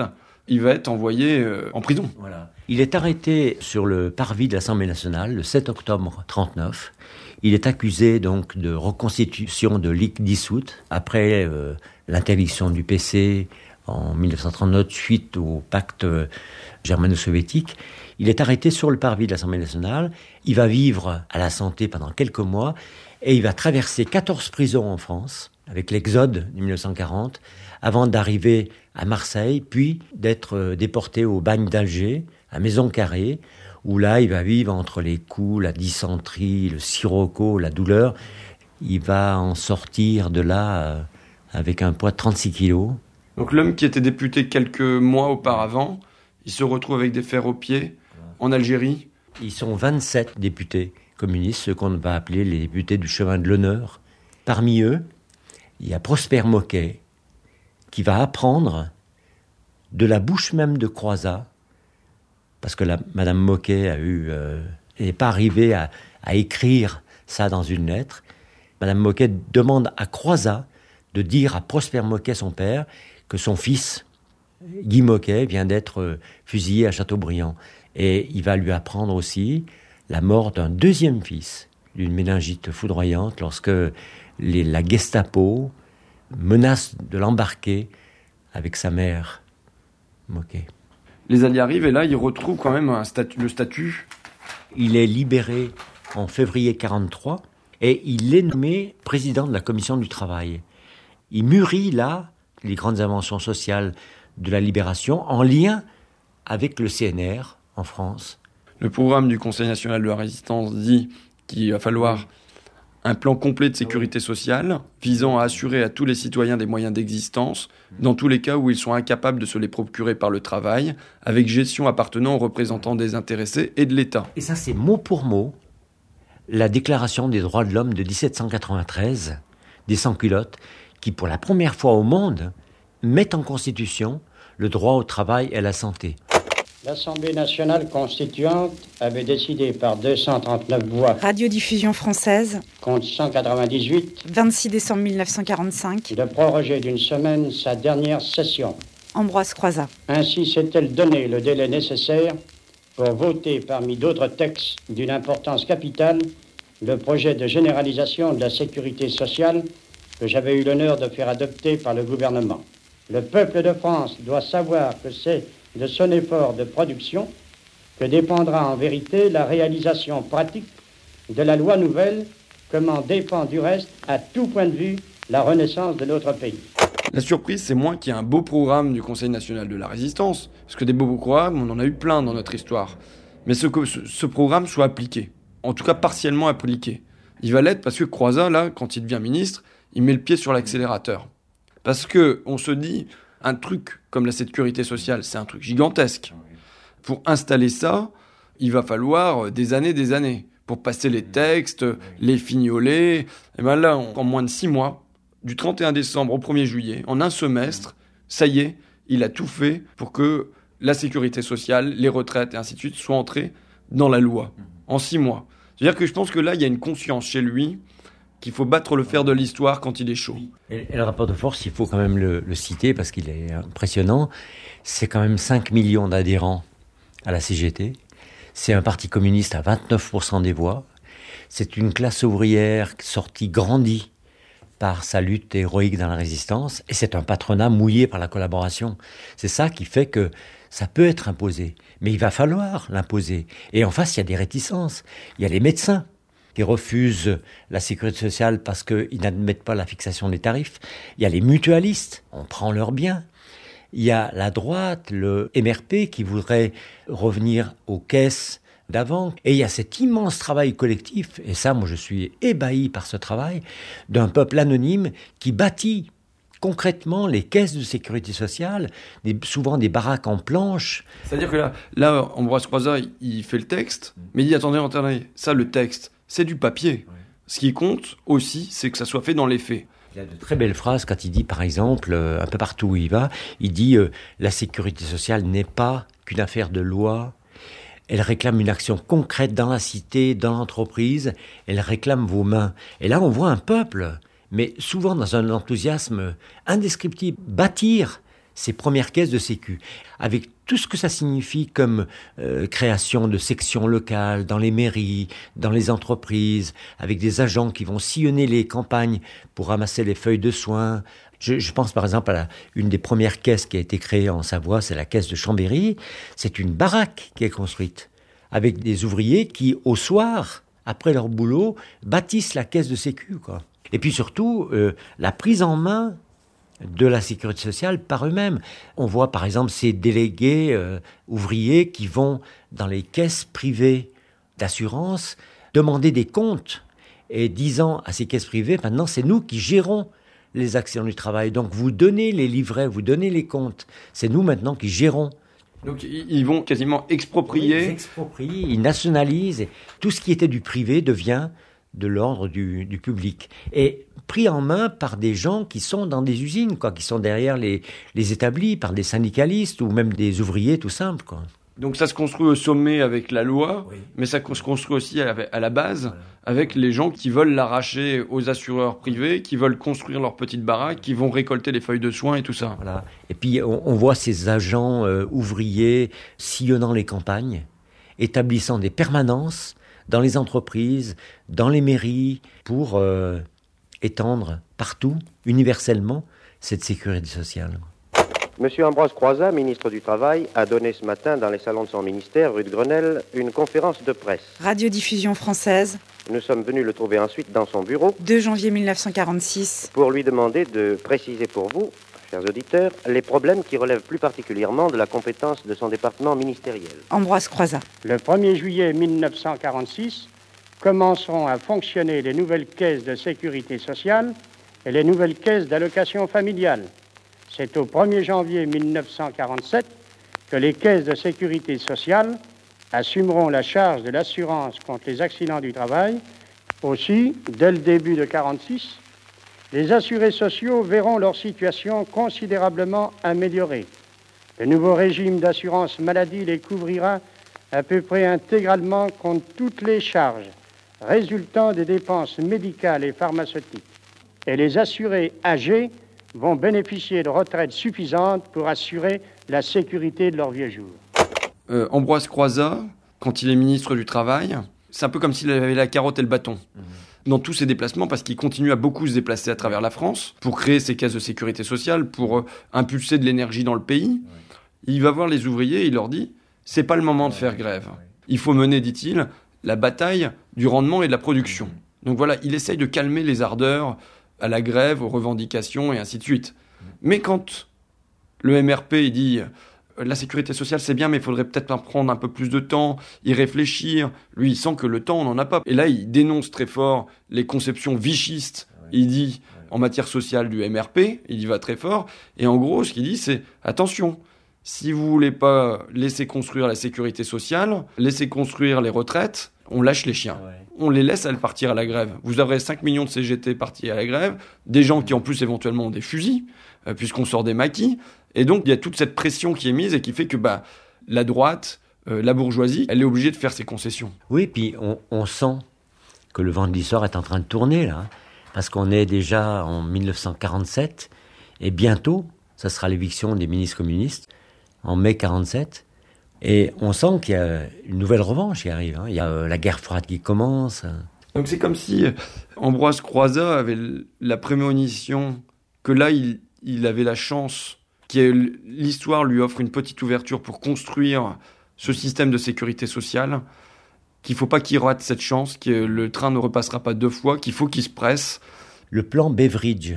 il va être envoyé euh, en prison. Voilà. Il est arrêté sur le parvis de l'Assemblée nationale le sept octobre trente-neuf. Il est accusé donc de reconstitution de ligue dissoute après euh, l'interdiction du P C en dix-neuf cent trente-neuf suite au pacte euh, germano-soviétique. Il est arrêté sur le parvis de l'Assemblée nationale. Il va vivre à la santé pendant quelques mois et il va traverser quatorze prisons en France avec l'exode de dix-neuf cent quarante avant d'arriver à Marseille, puis d'être déporté au bagne d'Alger, à Maison Carrée, où là, il va vivre entre les coups, la dysenterie, le sirocco, la douleur. Il va en sortir de là euh, avec un poids de trente-six kilos. Donc l'homme qui était député quelques mois auparavant, il se retrouve avec des fers aux pieds en Algérie. Ils sont vingt-sept députés communistes, ceux qu'on va appeler les députés du chemin de l'honneur. Parmi eux, il y a Prosper Moquet, qui va apprendre de la bouche même de Croizat, parce que la, Madame Moquet a eu, euh, n'est pas arrivée à, à écrire ça dans une lettre. Madame Moquet demande à Croizat de dire à Prosper Moquet, son père, que son fils, Guy Moquet, vient d'être fusillé à Châteaubriand. Et il va lui apprendre aussi la mort d'un deuxième fils, d'une méningite foudroyante, lorsque les, la Gestapo menace de l'embarquer avec sa mère, Moquet. Les Alliés arrivent et là, ils retrouvent quand même un statut, le statut. Il est libéré en février quarante-trois et il est nommé président de la commission du travail. Il mûrit là les grandes inventions sociales de la libération en lien avec le C N R en France. Le programme du Conseil national de la résistance dit qu'il va falloir un plan complet de sécurité sociale visant à assurer à tous les citoyens des moyens d'existence, dans tous les cas où ils sont incapables de se les procurer par le travail, avec gestion appartenant aux représentants des intéressés et de l'État. Et ça, c'est mot pour mot la Déclaration des droits de l'homme de dix-sept cent quatre-vingt-treize, des sans-culottes, qui pour la première fois au monde met en Constitution le droit au travail et à la santé. L'Assemblée nationale constituante avait décidé par deux cent trente-neuf voix. Radiodiffusion française. Contre cent quatre-vingt-dix-huit. vingt-six décembre mille neuf cent quarante-cinq. De proroger d'une semaine sa dernière session. Ambroise Croizat. Ainsi s'est-elle donné le délai nécessaire pour voter parmi d'autres textes d'une importance capitale le projet de généralisation de la sécurité sociale que j'avais eu l'honneur de faire adopter par le gouvernement. Le peuple de France doit savoir que c'est de son effort de production que dépendra en vérité la réalisation pratique de la loi nouvelle, comme en dépend du reste, à tout point de vue, la renaissance de notre pays. La surprise, c'est moins qu'il y a un beau programme du Conseil national de la résistance, parce que des beaux programmes, on en a eu plein dans notre histoire, mais ce que ce, ce programme soit appliqué, en tout cas partiellement appliqué. Il va l'être parce que Croizat, là, quand il devient ministre, il met le pied sur l'accélérateur. Parce que on se dit, un truc comme la sécurité sociale, c'est un truc gigantesque. Pour installer ça, il va falloir des années, des années. Pour passer les textes, les fignoler. Et bien là, en moins de six mois, du trente et un décembre au premier juillet, en un semestre, ça y est, il a tout fait pour que la sécurité sociale, les retraites et ainsi de suite soient entrées dans la loi. En six mois. C'est-à-dire que je pense que là, il y a une conscience chez lui qu'il faut battre le fer de l'histoire quand il est chaud. Et, et le rapport de force, il faut quand même le, le citer parce qu'il est impressionnant. C'est quand même cinq millions d'adhérents à la C G T. C'est un parti communiste à vingt-neuf pour cent des voix. C'est une classe ouvrière sortie grandie par sa lutte héroïque dans la résistance. Et c'est un patronat mouillé par la collaboration. C'est ça qui fait que ça peut être imposé. Mais il va falloir l'imposer. Et en face, il y a des réticences. Il y a les médecins qui refusent la sécurité sociale parce qu'ils n'admettent pas la fixation des tarifs. Il y a les mutualistes, on prend leurs biens. Il y a la droite, le M R P qui voudrait revenir aux caisses d'avant. Et il y a cet immense travail collectif, et ça, moi je suis ébahi par ce travail, d'un peuple anonyme qui bâtit concrètement les caisses de sécurité sociale, des, souvent des baraques en planches. C'est-à-dire que là, là Ambroise Croizat, il fait le texte, mais il dit attendez, attendez, ça le texte, c'est du papier. Ouais. Ce qui compte aussi, c'est que ça soit fait dans les faits. Il a de très belles phrases quand il dit, par exemple, euh, un peu partout où il va, il dit euh, « La sécurité sociale n'est pas qu'une affaire de loi, elle réclame une action concrète dans la cité, dans l'entreprise, elle réclame vos mains. » Et là, on voit un peuple, mais souvent dans un enthousiasme indescriptible, bâtir ces premières caisses de sécu, avec tout ce que ça signifie comme euh, création de sections locales dans les mairies, dans les entreprises, avec des agents qui vont sillonner les campagnes pour ramasser les feuilles de soins. Je, je pense par exemple à la, une des premières caisses qui a été créée en Savoie, c'est la caisse de Chambéry. C'est une baraque qui est construite, avec des ouvriers qui, au soir, après leur boulot, bâtissent la caisse de sécu, quoi. Et puis surtout, euh, la prise en main de la sécurité sociale par eux-mêmes. On voit par exemple ces délégués euh, ouvriers qui vont dans les caisses privées d'assurance demander des comptes et disant à ces caisses privées, maintenant c'est nous qui gérons les accidents du travail. Donc vous donnez les livrets, vous donnez les comptes. C'est nous maintenant qui gérons. Donc ils vont quasiment exproprier. Oui, ils exproprient, ils nationalisent. Et tout ce qui était du privé devient de l'ordre du, du public. Et pris en main par des gens qui sont dans des usines, quoi, qui sont derrière les, les établis, par des syndicalistes ou même des ouvriers tout simples, quoi. Donc ça se construit au sommet avec la loi, oui. Mais ça se construit aussi à la, à la base, voilà. Avec les gens qui veulent l'arracher aux assureurs privés, qui veulent construire leur petite baraque, qui vont récolter les feuilles de soins et tout ça. Voilà. Et puis on, on voit ces agents euh, ouvriers sillonnant les campagnes, établissant des permanences dans les entreprises, dans les mairies, pour euh, étendre partout, universellement, cette sécurité sociale. Monsieur Ambroise Croizat, ministre du Travail, a donné ce matin dans les salons de son ministère, rue de Grenelle, une conférence de presse. Radiodiffusion française. Nous sommes venus le trouver ensuite dans son bureau. deux janvier mille neuf cent quarante-six. Pour lui demander de préciser pour vous, chers auditeurs, les problèmes qui relèvent plus particulièrement de la compétence de son département ministériel. Ambroise Croizat. Le premier juillet mille neuf cent quarante-six, commenceront à fonctionner les nouvelles caisses de sécurité sociale et les nouvelles caisses d'allocation familiale. C'est au premier janvier mille neuf cent quarante-sept que les caisses de sécurité sociale assumeront la charge de l'assurance contre les accidents du travail. Aussi, dès le début de quarante-six, les assurés sociaux verront leur situation considérablement améliorée. Le nouveau régime d'assurance maladie les couvrira à peu près intégralement contre toutes les charges résultant des dépenses médicales et pharmaceutiques. Et les assurés âgés vont bénéficier de retraites suffisantes pour assurer la sécurité de leurs vieux jours. Euh, Ambroise Croizat, quand il est ministre du Travail, c'est un peu comme s'il avait la carotte et le bâton. Mmh. Dans tous ses déplacements, parce qu'il continue à beaucoup se déplacer à travers la France pour créer ses caisses de sécurité sociale, pour euh, impulser de l'énergie dans le pays. Oui. Il va voir les ouvriers et il leur dit « c'est pas le moment de faire grève. Il faut mener, dit-il, la bataille du rendement et de la production. » Donc voilà, il essaye de calmer les ardeurs à la grève, aux revendications et ainsi de suite. Mais quand le M R P il dit « la sécurité sociale c'est bien, mais il faudrait peut-être en prendre un peu plus de temps, y réfléchir », lui il sent que le temps on n'en a pas. Et là il dénonce très fort les conceptions vichistes, il dit en matière sociale du M R P, il y va très fort, et en gros ce qu'il dit c'est « attention, si vous voulez pas laisser construire la sécurité sociale, laisser construire les retraites, on lâche les chiens. Ouais. On les laisse aller partir à la grève. Vous aurez cinq millions de C G T partis à la grève, des gens qui en plus éventuellement ont des fusils, euh, puisqu'on sort des maquis. Et donc il y a toute cette pression qui est mise et qui fait que bah, la droite, euh, la bourgeoisie, elle est obligée de faire ses concessions. Oui, puis on, on sent que le vent de l'histoire est en train de tourner là, parce qu'on est déjà en mille neuf cent quarante-sept, et bientôt, ça sera l'éviction des ministres communistes, en mai quarante-sept. Et on sent qu'il y a une nouvelle revanche qui arrive. Hein. Il y a euh, la guerre froide qui commence. Donc c'est comme si Ambroise Croizat avait la prémonition que là, il, il avait la chance, que l'histoire lui offre une petite ouverture pour construire ce système de sécurité sociale, qu'il ne faut pas qu'il rate cette chance, que le train ne repassera pas deux fois, qu'il faut qu'il se presse. Le plan Beveridge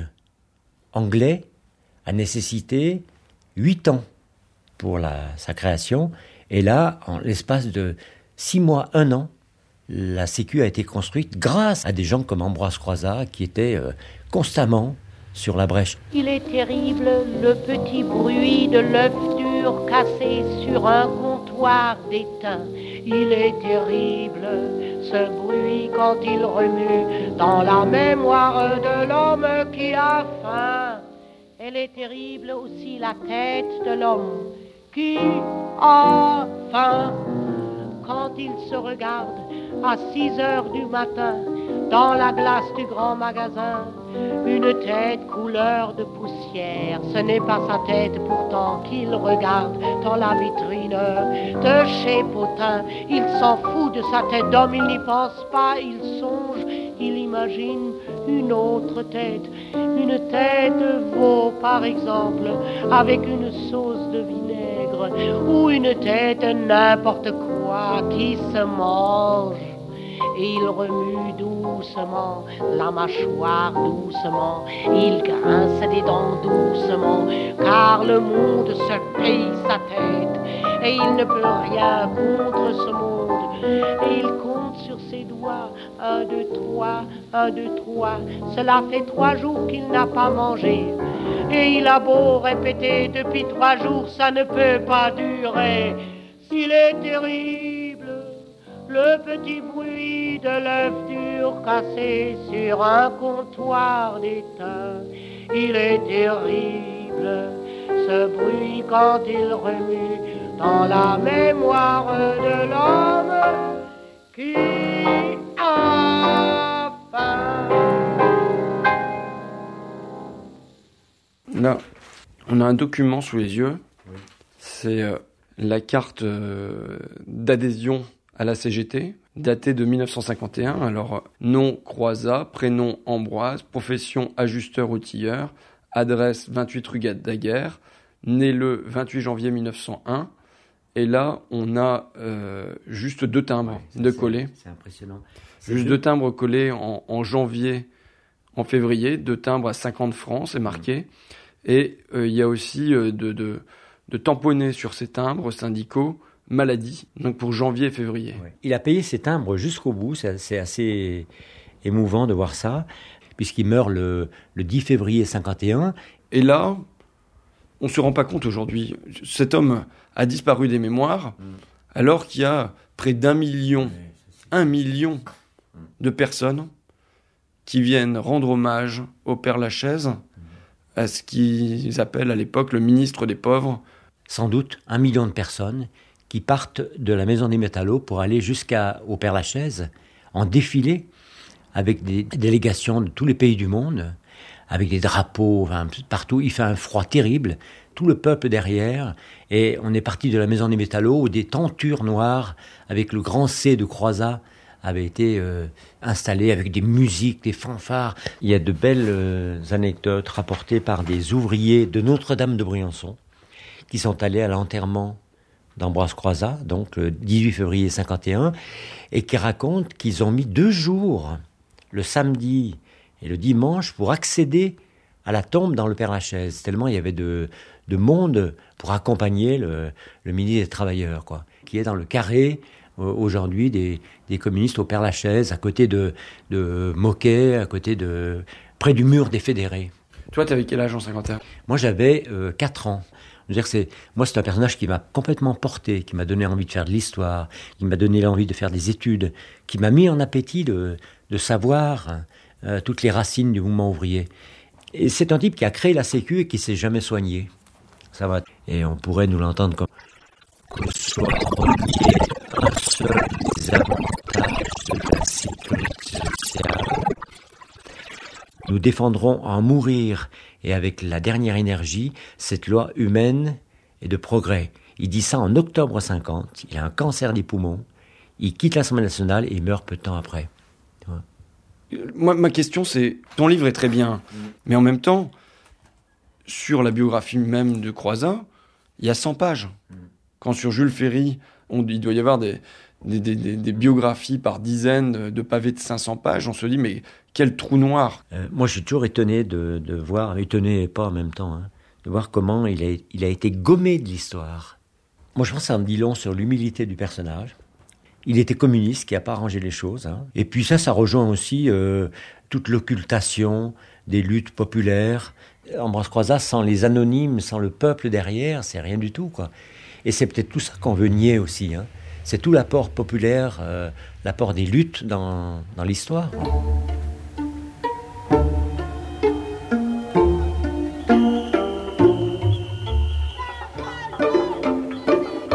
anglais a nécessité huit ans pour la, sa création. Et là, en l'espace de six mois, un an, la Sécu a été construite grâce à des gens comme Ambroise Croizat qui étaient euh, constamment sur la brèche. Il est terrible le petit bruit de l'œuf dur cassé sur un comptoir d'étain. Il est terrible ce bruit quand il remue dans la mémoire de l'homme qui a faim. Elle est terrible aussi la tête de l'homme qui a faim, quand il se regarde à six heures du matin dans la glace du grand magasin, une tête couleur de poussière. Ce n'est pas sa tête pourtant qu'il regarde dans la vitrine de chez Potin. Il s'en fout de sa tête d'homme, il n'y pense pas, il songe, il imagine une autre tête. Une tête de veau par exemple, avec une sauce de vinaigre, ou une tête n'importe quoi qui se mange. Et il remue doucement la mâchoire doucement, il grince des dents doucement, car le monde se paye sa tête, et il ne peut rien contre ce monde, et il compte sur ses doigts, un, deux, trois, un, deux, trois, cela fait trois jours qu'il n'a pas mangé, et il a beau répéter depuis trois jours, ça ne peut pas durer, il est terrible. Le petit bruit de l'œuf dur cassé sur un comptoir d'étain, il est terrible, ce bruit quand il remue dans la mémoire de l'homme qui a faim. Là, on a un document sous les yeux, c'est euh, la carte euh, d'adhésion à la C G T, daté de mille neuf cent cinquante et un. Alors, nom Croizat, prénom Ambroise, profession ajusteur outilleur, adresse vingt-huit rue Daguerre, né le vingt-huit janvier mille neuf cent un. Et là, on a euh, juste deux timbres ouais, de collés. C'est impressionnant. Juste deux, deux timbres collés en, en janvier, en février, deux timbres à cinquante francs, c'est marqué. Mmh. Et il euh, y a aussi euh, de, de, de tamponner sur ces timbres syndicaux maladie, donc pour janvier et février. Ouais. Il a payé ses timbres jusqu'au bout, c'est, c'est assez émouvant de voir ça, puisqu'il meurt le, le dix février cinquante et un. Et là, on ne se rend pas compte aujourd'hui. Cet homme a disparu des mémoires, mmh. alors qu'il y a près d'un million, ouais, un million mmh. de personnes qui viennent rendre hommage au Père Lachaise, mmh. à ce qu'ils appellent à l'époque le ministre des pauvres. Sans doute un million de personnes qui partent de la Maison des Métallos pour aller jusqu'au Père Lachaise, en défilé, avec des délégations de tous les pays du monde, avec des drapeaux, enfin, partout. Il fait un froid terrible, tout le peuple derrière, et on est parti de la Maison des Métallos, où des tentures noires, avec le grand C de Croizat, avaient été euh, installées, avec des musiques, des fanfares. Il y a de belles euh, anecdotes rapportées par des ouvriers de Notre-Dame de Briançon, qui sont allés à l'enterrement d'Ambroise Croizat, donc le dix-huit février cinquante et un, et qui racontent qu'ils ont mis deux jours, le samedi et le dimanche, pour accéder à la tombe dans le Père Lachaise, tellement il y avait de, de monde pour accompagner le, le ministre des Travailleurs, quoi, qui est dans le carré euh, aujourd'hui des, des communistes au Père Lachaise, à côté de, de Moquet, à côté de, près du mur des Fédérés. Toi, tu avais quel âge en cinquante et un ? Moi, j'avais euh, quatre ans. Je veux dire, c'est, moi, c'est un personnage qui m'a complètement porté, qui m'a donné envie de faire de l'histoire, qui m'a donné envie de faire des études, qui m'a mis en appétit de, de savoir euh, toutes les racines du mouvement ouvrier. Et c'est un type qui a créé la Sécu et qui s'est jamais soigné. Ça va. Et on pourrait nous l'entendre comme que soit relié un seul des avantages de la sécurité sociale. Nous défendrons en mourir et avec la dernière énergie cette loi humaine et de progrès. Il dit ça en octobre cinquante, il a un cancer des poumons, il quitte l'Assemblée nationale et il meurt peu de temps après. Moi, ma question, c'est, ton livre est très bien, mmh. mais en même temps, sur la biographie même de Croizat, il y a cent pages. Mmh. Quand sur Jules Ferry, on, il doit y avoir des, des, des, des, des biographies par dizaines de pavés de cinq cents pages, on se dit, mais quel trou noir. euh, Moi, je suis toujours étonné de, de voir, étonné et pas en même temps, hein, de voir comment il a, il a été gommé de l'histoire. Moi, je pense que ça en dit long sur l'humilité du personnage. Il était communiste, qui n'a pas arrangé les choses. Hein. Et puis ça, ça rejoint aussi euh, toute l'occultation des luttes populaires. Ambroise Croizat, sans les anonymes, sans le peuple derrière, c'est rien du tout, quoi. Et c'est peut-être tout ça qu'on veut nier aussi. Hein. C'est tout l'apport populaire, euh, l'apport des luttes dans, dans l'histoire.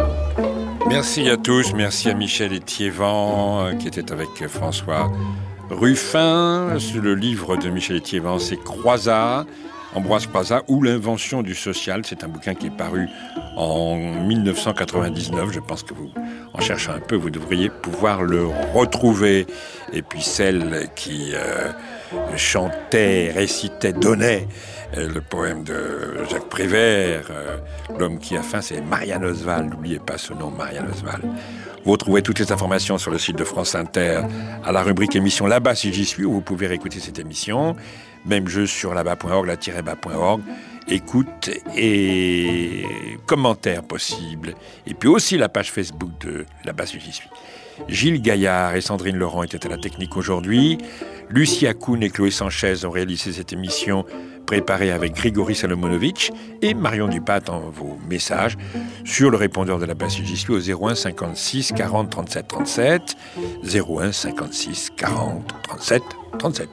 Merci à tous, merci à Michel Étiévent euh, qui était avec François Ruffin, le livre de Michel Étiévant, c'est Croizat, Ambroise Croizat, ou l'invention du social. C'est un bouquin qui est paru en dix-neuf cent quatre-vingt-dix-neuf. Je pense que vous, en cherchant un peu, vous devriez pouvoir le retrouver. Et puis celle qui euh, chantait, récitait, donnait euh, le poème de Jacques Prévert, euh, L'homme qui a faim, c'est Marianne Oswald. N'oubliez pas ce nom, Marianne Oswald. Vous retrouvez toutes les informations sur le site de France Inter à la rubrique émission Là-bas si j'y suis, où vous pouvez réécouter cette émission. Même jeu sur là-bas point org, là-bas point org. Écoute et commentaires possibles. Et puis aussi la page Facebook de Là-bas si j'y suis. Gilles Gaillard et Sandrine Laurent étaient à la technique aujourd'hui. Lucia Kuhn et Chloé Sanchez ont réalisé cette émission préparée avec Grigory Salomonovitch, et Marion Dupas attend vos messages sur le répondeur de Là-bas si j'y suis au zéro un cinquante-six quarante trente-sept trente-sept, zéro un cinquante-six quarante trente-sept trente-sept.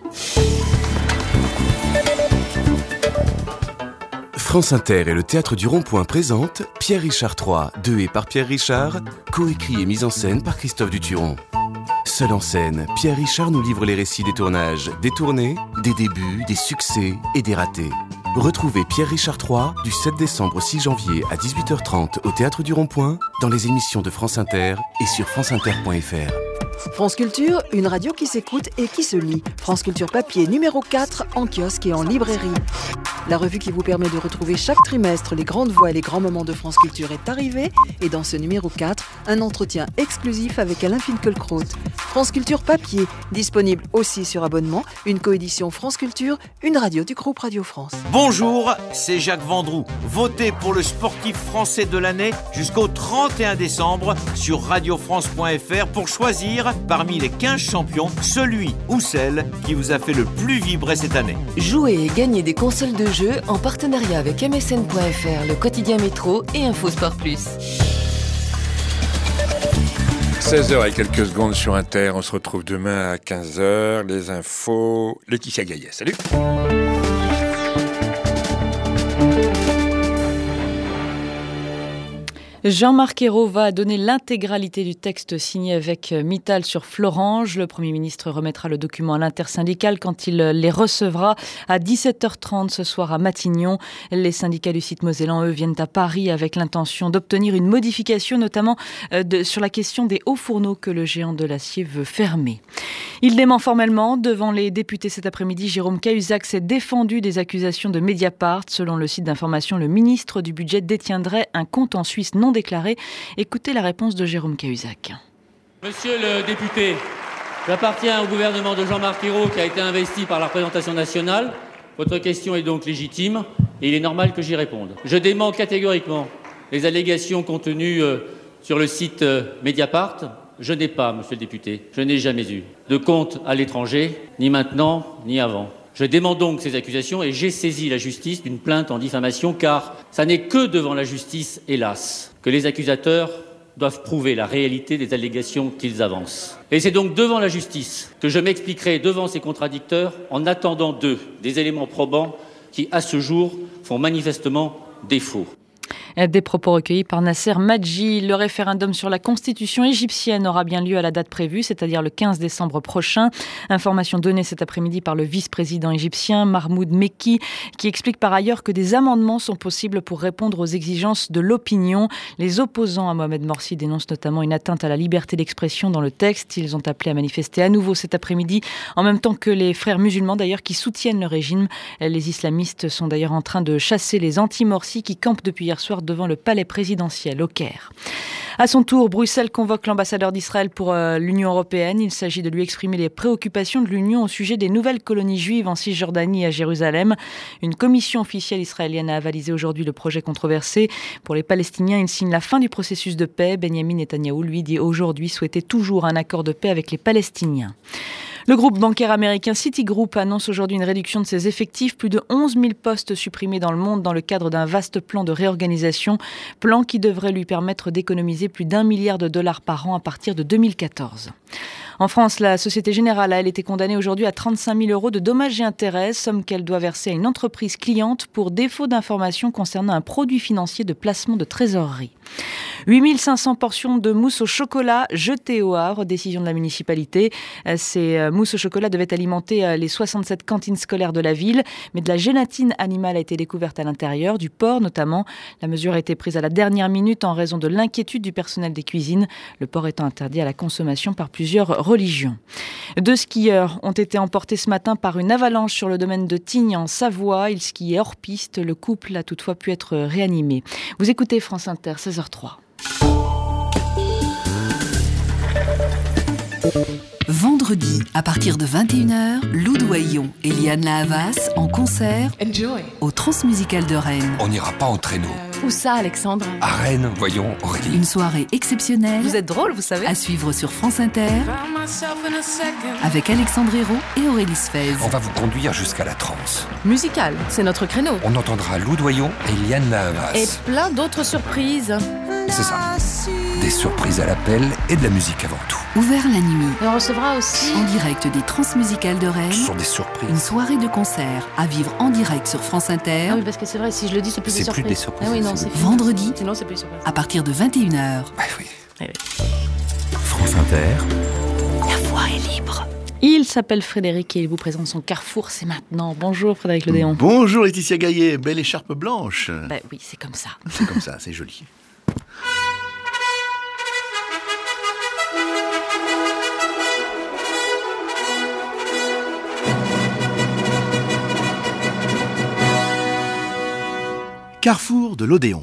France Inter et le Théâtre du Rond-Point présentent Pierre Richard trois, de et par Pierre Richard, coécrit et mise en scène par Christophe Duturon. Seul en scène, Pierre Richard nous livre les récits des tournages, des tournées, des débuts, des succès et des ratés. Retrouvez Pierre Richard trois du sept décembre au six janvier à dix-huit heures trente au Théâtre du Rond-Point, dans les émissions de France Inter et sur franceinter point f r. France Culture, une radio qui s'écoute et qui se lit. France Culture papier numéro quatre en kiosque et en librairie. La revue qui vous permet de retrouver chaque trimestre les grandes voix et les grands moments de France Culture est arrivée. Et dans ce numéro quatre, un entretien exclusif avec Alain Finkielkraut. France Culture papier, disponible aussi sur abonnement. Une coédition France Culture, une radio du groupe Radio France. Bonjour, c'est Jacques Vendroux. Votez pour le sportif français de l'année jusqu'au trente et un décembre sur radio france point f r pour choisir parmi les quinze champions celui ou celle qui vous a fait le plus vibrer cette année. Jouez et gagnez des consoles de jeux en partenariat avec M S N point F R, le quotidien métro et InfoSport plus. seize heures et quelques secondes sur Inter. On se retrouve demain à quinze heures. Les infos. Laetitia Gaillet. Salut. Jean-Marc Ayrault va donner l'intégralité du texte signé avec Mittal sur Florange. Le Premier ministre remettra le document à l'intersyndicale quand il les recevra à dix-sept heures trente ce soir à Matignon. Les syndicats du site mosellan, eux, viennent à Paris avec l'intention d'obtenir une modification, notamment de, sur la question des hauts fourneaux que le géant de l'acier veut fermer. Il dément formellement devant les députés cet après-midi. Jérôme Cahuzac s'est défendu des accusations de Mediapart. Selon le site d'information, le ministre du Budget détiendrait un compte en Suisse non déclaré. Écoutez la réponse de Jérôme Cahuzac. Monsieur le député, j'appartiens au gouvernement de Jean-Marc Ayrault qui a été investi par la représentation nationale. Votre question est donc légitime et il est normal que j'y réponde. Je dément catégoriquement les allégations contenues euh, sur le site euh, Mediapart. Je n'ai pas, monsieur le député, je n'ai jamais eu de compte à l'étranger, ni maintenant, ni avant. Je dément donc ces accusations et j'ai saisi la justice d'une plainte en diffamation car ça n'est que devant la justice, hélas, que les accusateurs doivent prouver la réalité des allégations qu'ils avancent. Et c'est donc devant la justice que je m'expliquerai devant ces contradicteurs en attendant d'eux des éléments probants qui, à ce jour, font manifestement défaut. Des propos recueillis par Nasser Madji. Le référendum sur la constitution égyptienne aura bien lieu à la date prévue, c'est-à-dire le quinze décembre prochain. Information donnée cet après-midi par le vice-président égyptien Mahmoud Mekki, qui explique par ailleurs que des amendements sont possibles pour répondre aux exigences de l'opinion. Les opposants à Mohamed Morsi dénoncent notamment une atteinte à la liberté d'expression dans le texte. Ils ont appelé à manifester à nouveau cet après-midi, en même temps que les frères musulmans d'ailleurs qui soutiennent le régime. Les islamistes sont d'ailleurs en train de chasser les anti-Morsi qui campent depuis hier soir devant le palais présidentiel au Caire. À son tour, Bruxelles convoque l'ambassadeur d'Israël pour euh, l'Union européenne. Il s'agit de lui exprimer les préoccupations de l'Union au sujet des nouvelles colonies juives en Cisjordanie et à Jérusalem. Une commission officielle israélienne a avalisé aujourd'hui le projet controversé. Pour les Palestiniens, il signe la fin du processus de paix. Benjamin Netanyahou, lui, dit aujourd'hui souhaiter toujours un accord de paix avec les Palestiniens. Le groupe bancaire américain Citigroup annonce aujourd'hui une réduction de ses effectifs, plus de onze mille postes supprimés dans le monde dans le cadre d'un vaste plan de réorganisation, plan qui devrait lui permettre d'économiser plus d'un milliard de dollars par an à partir de deux mille quatorze. En France, la Société Générale a elle été condamnée aujourd'hui à trente-cinq mille euros de dommages et intérêts, somme qu'elle doit verser à une entreprise cliente pour défaut d'information concernant un produit financier de placement de trésorerie. huit mille cinq cents portions de mousse au chocolat jetées au Havre, décision de la municipalité. Ces mousses au chocolat devaient alimenter les soixante-sept cantines scolaires de la ville, mais de la gélatine animale a été découverte à l'intérieur, du porc notamment. La mesure a été prise à la dernière minute en raison de l'inquiétude du personnel des cuisines, le porc étant interdit à la consommation par plusieurs religions. Deux skieurs ont été emportés ce matin par une avalanche sur le domaine de Tignes en Savoie. Ils skiaient hors piste. Le couple a toutefois pu être réanimé. Vous écoutez France Inter, seize heures trois. Vendredi, à partir de vingt et une heures, Lou Doyon et Liane Lahavas en concert Enjoy. Au Transmusical de Rennes. On n'ira pas en traîneau. Où ça, Alexandre? À Rennes, voyons, Aurélie. Une soirée exceptionnelle. Vous êtes drôle, vous savez. À suivre sur France Inter. Avec Alexandre Hérault et Aurélie Sfez. On va vous conduire jusqu'à la transe. Musical, c'est notre créneau. On entendra Lou Doyon et Liane Lahavas. Et plein d'autres surprises. C'est ça. Des surprises à l'appel et de la musique avant tout. Ouvert la nuit. Et on recevra aussi en direct des Transmusicales de Rennes. Ce sont des surprises. Une soirée de concert à vivre en direct sur France Inter. Ah oui, parce que c'est vrai, si je le dis, c'est plus c'est des surprises. Plus des surprises. Ah oui, non, c'est vendredi. Sinon, c'est plus des surprises. À partir de vingt et une heures. Ah oui. Ah oui. France Inter. La voix est libre. Il s'appelle Frédéric et il vous présente son Carrefour, c'est maintenant. Bonjour Frédéric Lodéon. Bonjour Laetitia Gaillet, belle écharpe blanche. Ben oui, c'est comme ça. C'est comme ça, c'est joli. Carrefour de l'Odéon.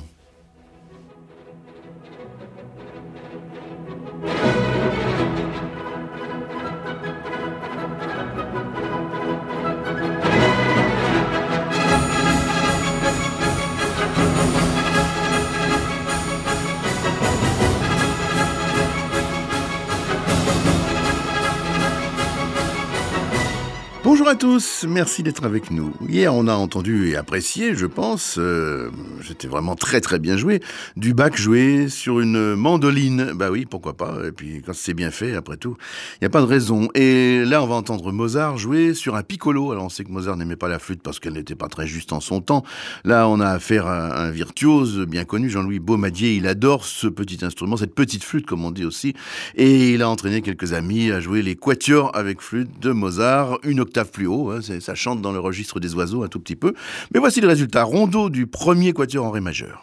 Bonjour à tous, merci d'être avec nous. Hier, on a entendu et apprécié, je pense, euh, c'était vraiment très très bien joué, du Bach joué sur une mandoline. Bah oui, pourquoi pas, et puis quand c'est bien fait, après tout, il n'y a pas de raison. Et là, on va entendre Mozart jouer sur un piccolo. Alors on sait que Mozart n'aimait pas la flûte parce qu'elle n'était pas très juste en son temps. Là, on a affaire à un virtuose bien connu, Jean-Louis Baumadier. Il adore ce petit instrument, cette petite flûte comme on dit aussi. Et il a entraîné quelques amis à jouer les quatuors avec flûte de Mozart, une octave plus haut, hein, ça chante dans le registre des oiseaux un tout petit peu. Mais voici le résultat, rondo du premier quatuor en ré majeur.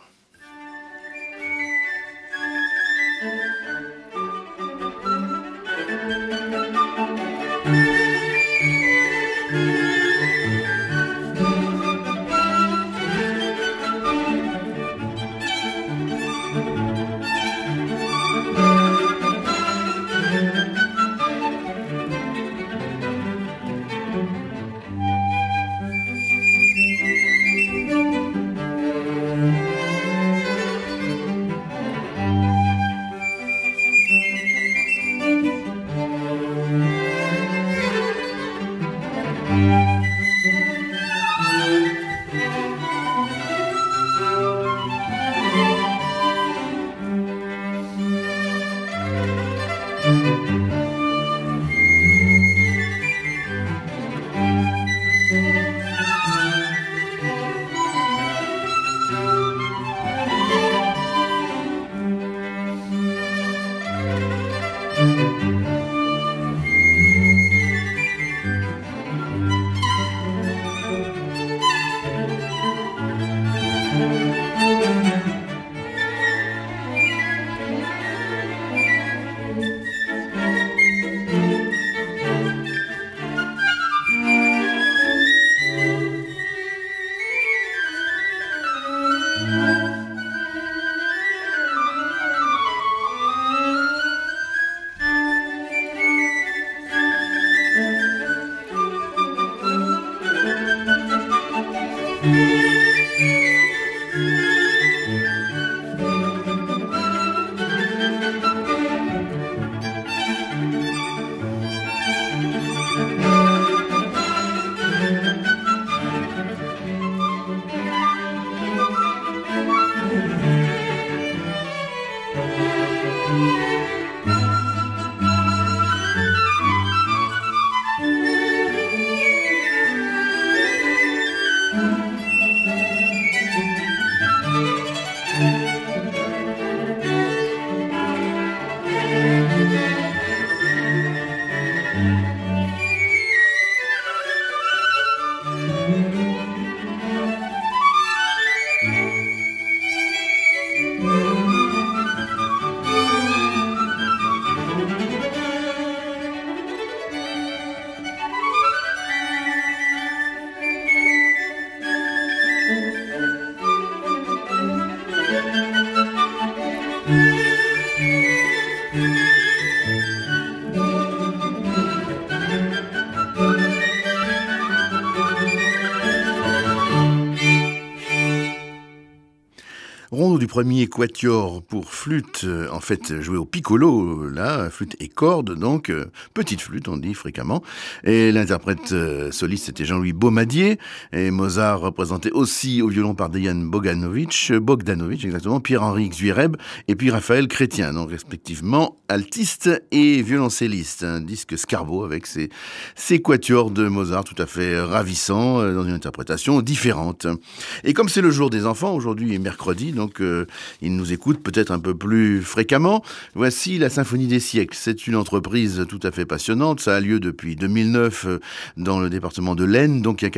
Rondo du premier quatuor pour flûte, euh, en fait joué au piccolo, là, flûte et corde, donc euh, petite flûte on dit fréquemment. Et l'interprète euh, soliste c'était Jean-Louis Baumadier, et Mozart représenté aussi au violon par Dejan Bogdanovic, Bogdanovic exactement, Pierre-Henri Xuereb et puis Raphaël Chrétien, donc respectivement altiste et violoncelliste. Un disque Scarbo avec ses, ses quatuors de Mozart tout à fait ravissants euh, dans une interprétation différente. Et comme c'est le jour des enfants, aujourd'hui est mercredi, donc euh, ils nous écoutent peut-être un peu plus fréquemment. Voici la Symphonie des siècles. C'est une entreprise tout à fait passionnante. Ça a lieu depuis deux mille neuf euh, dans le département de l'Aisne, donc il y a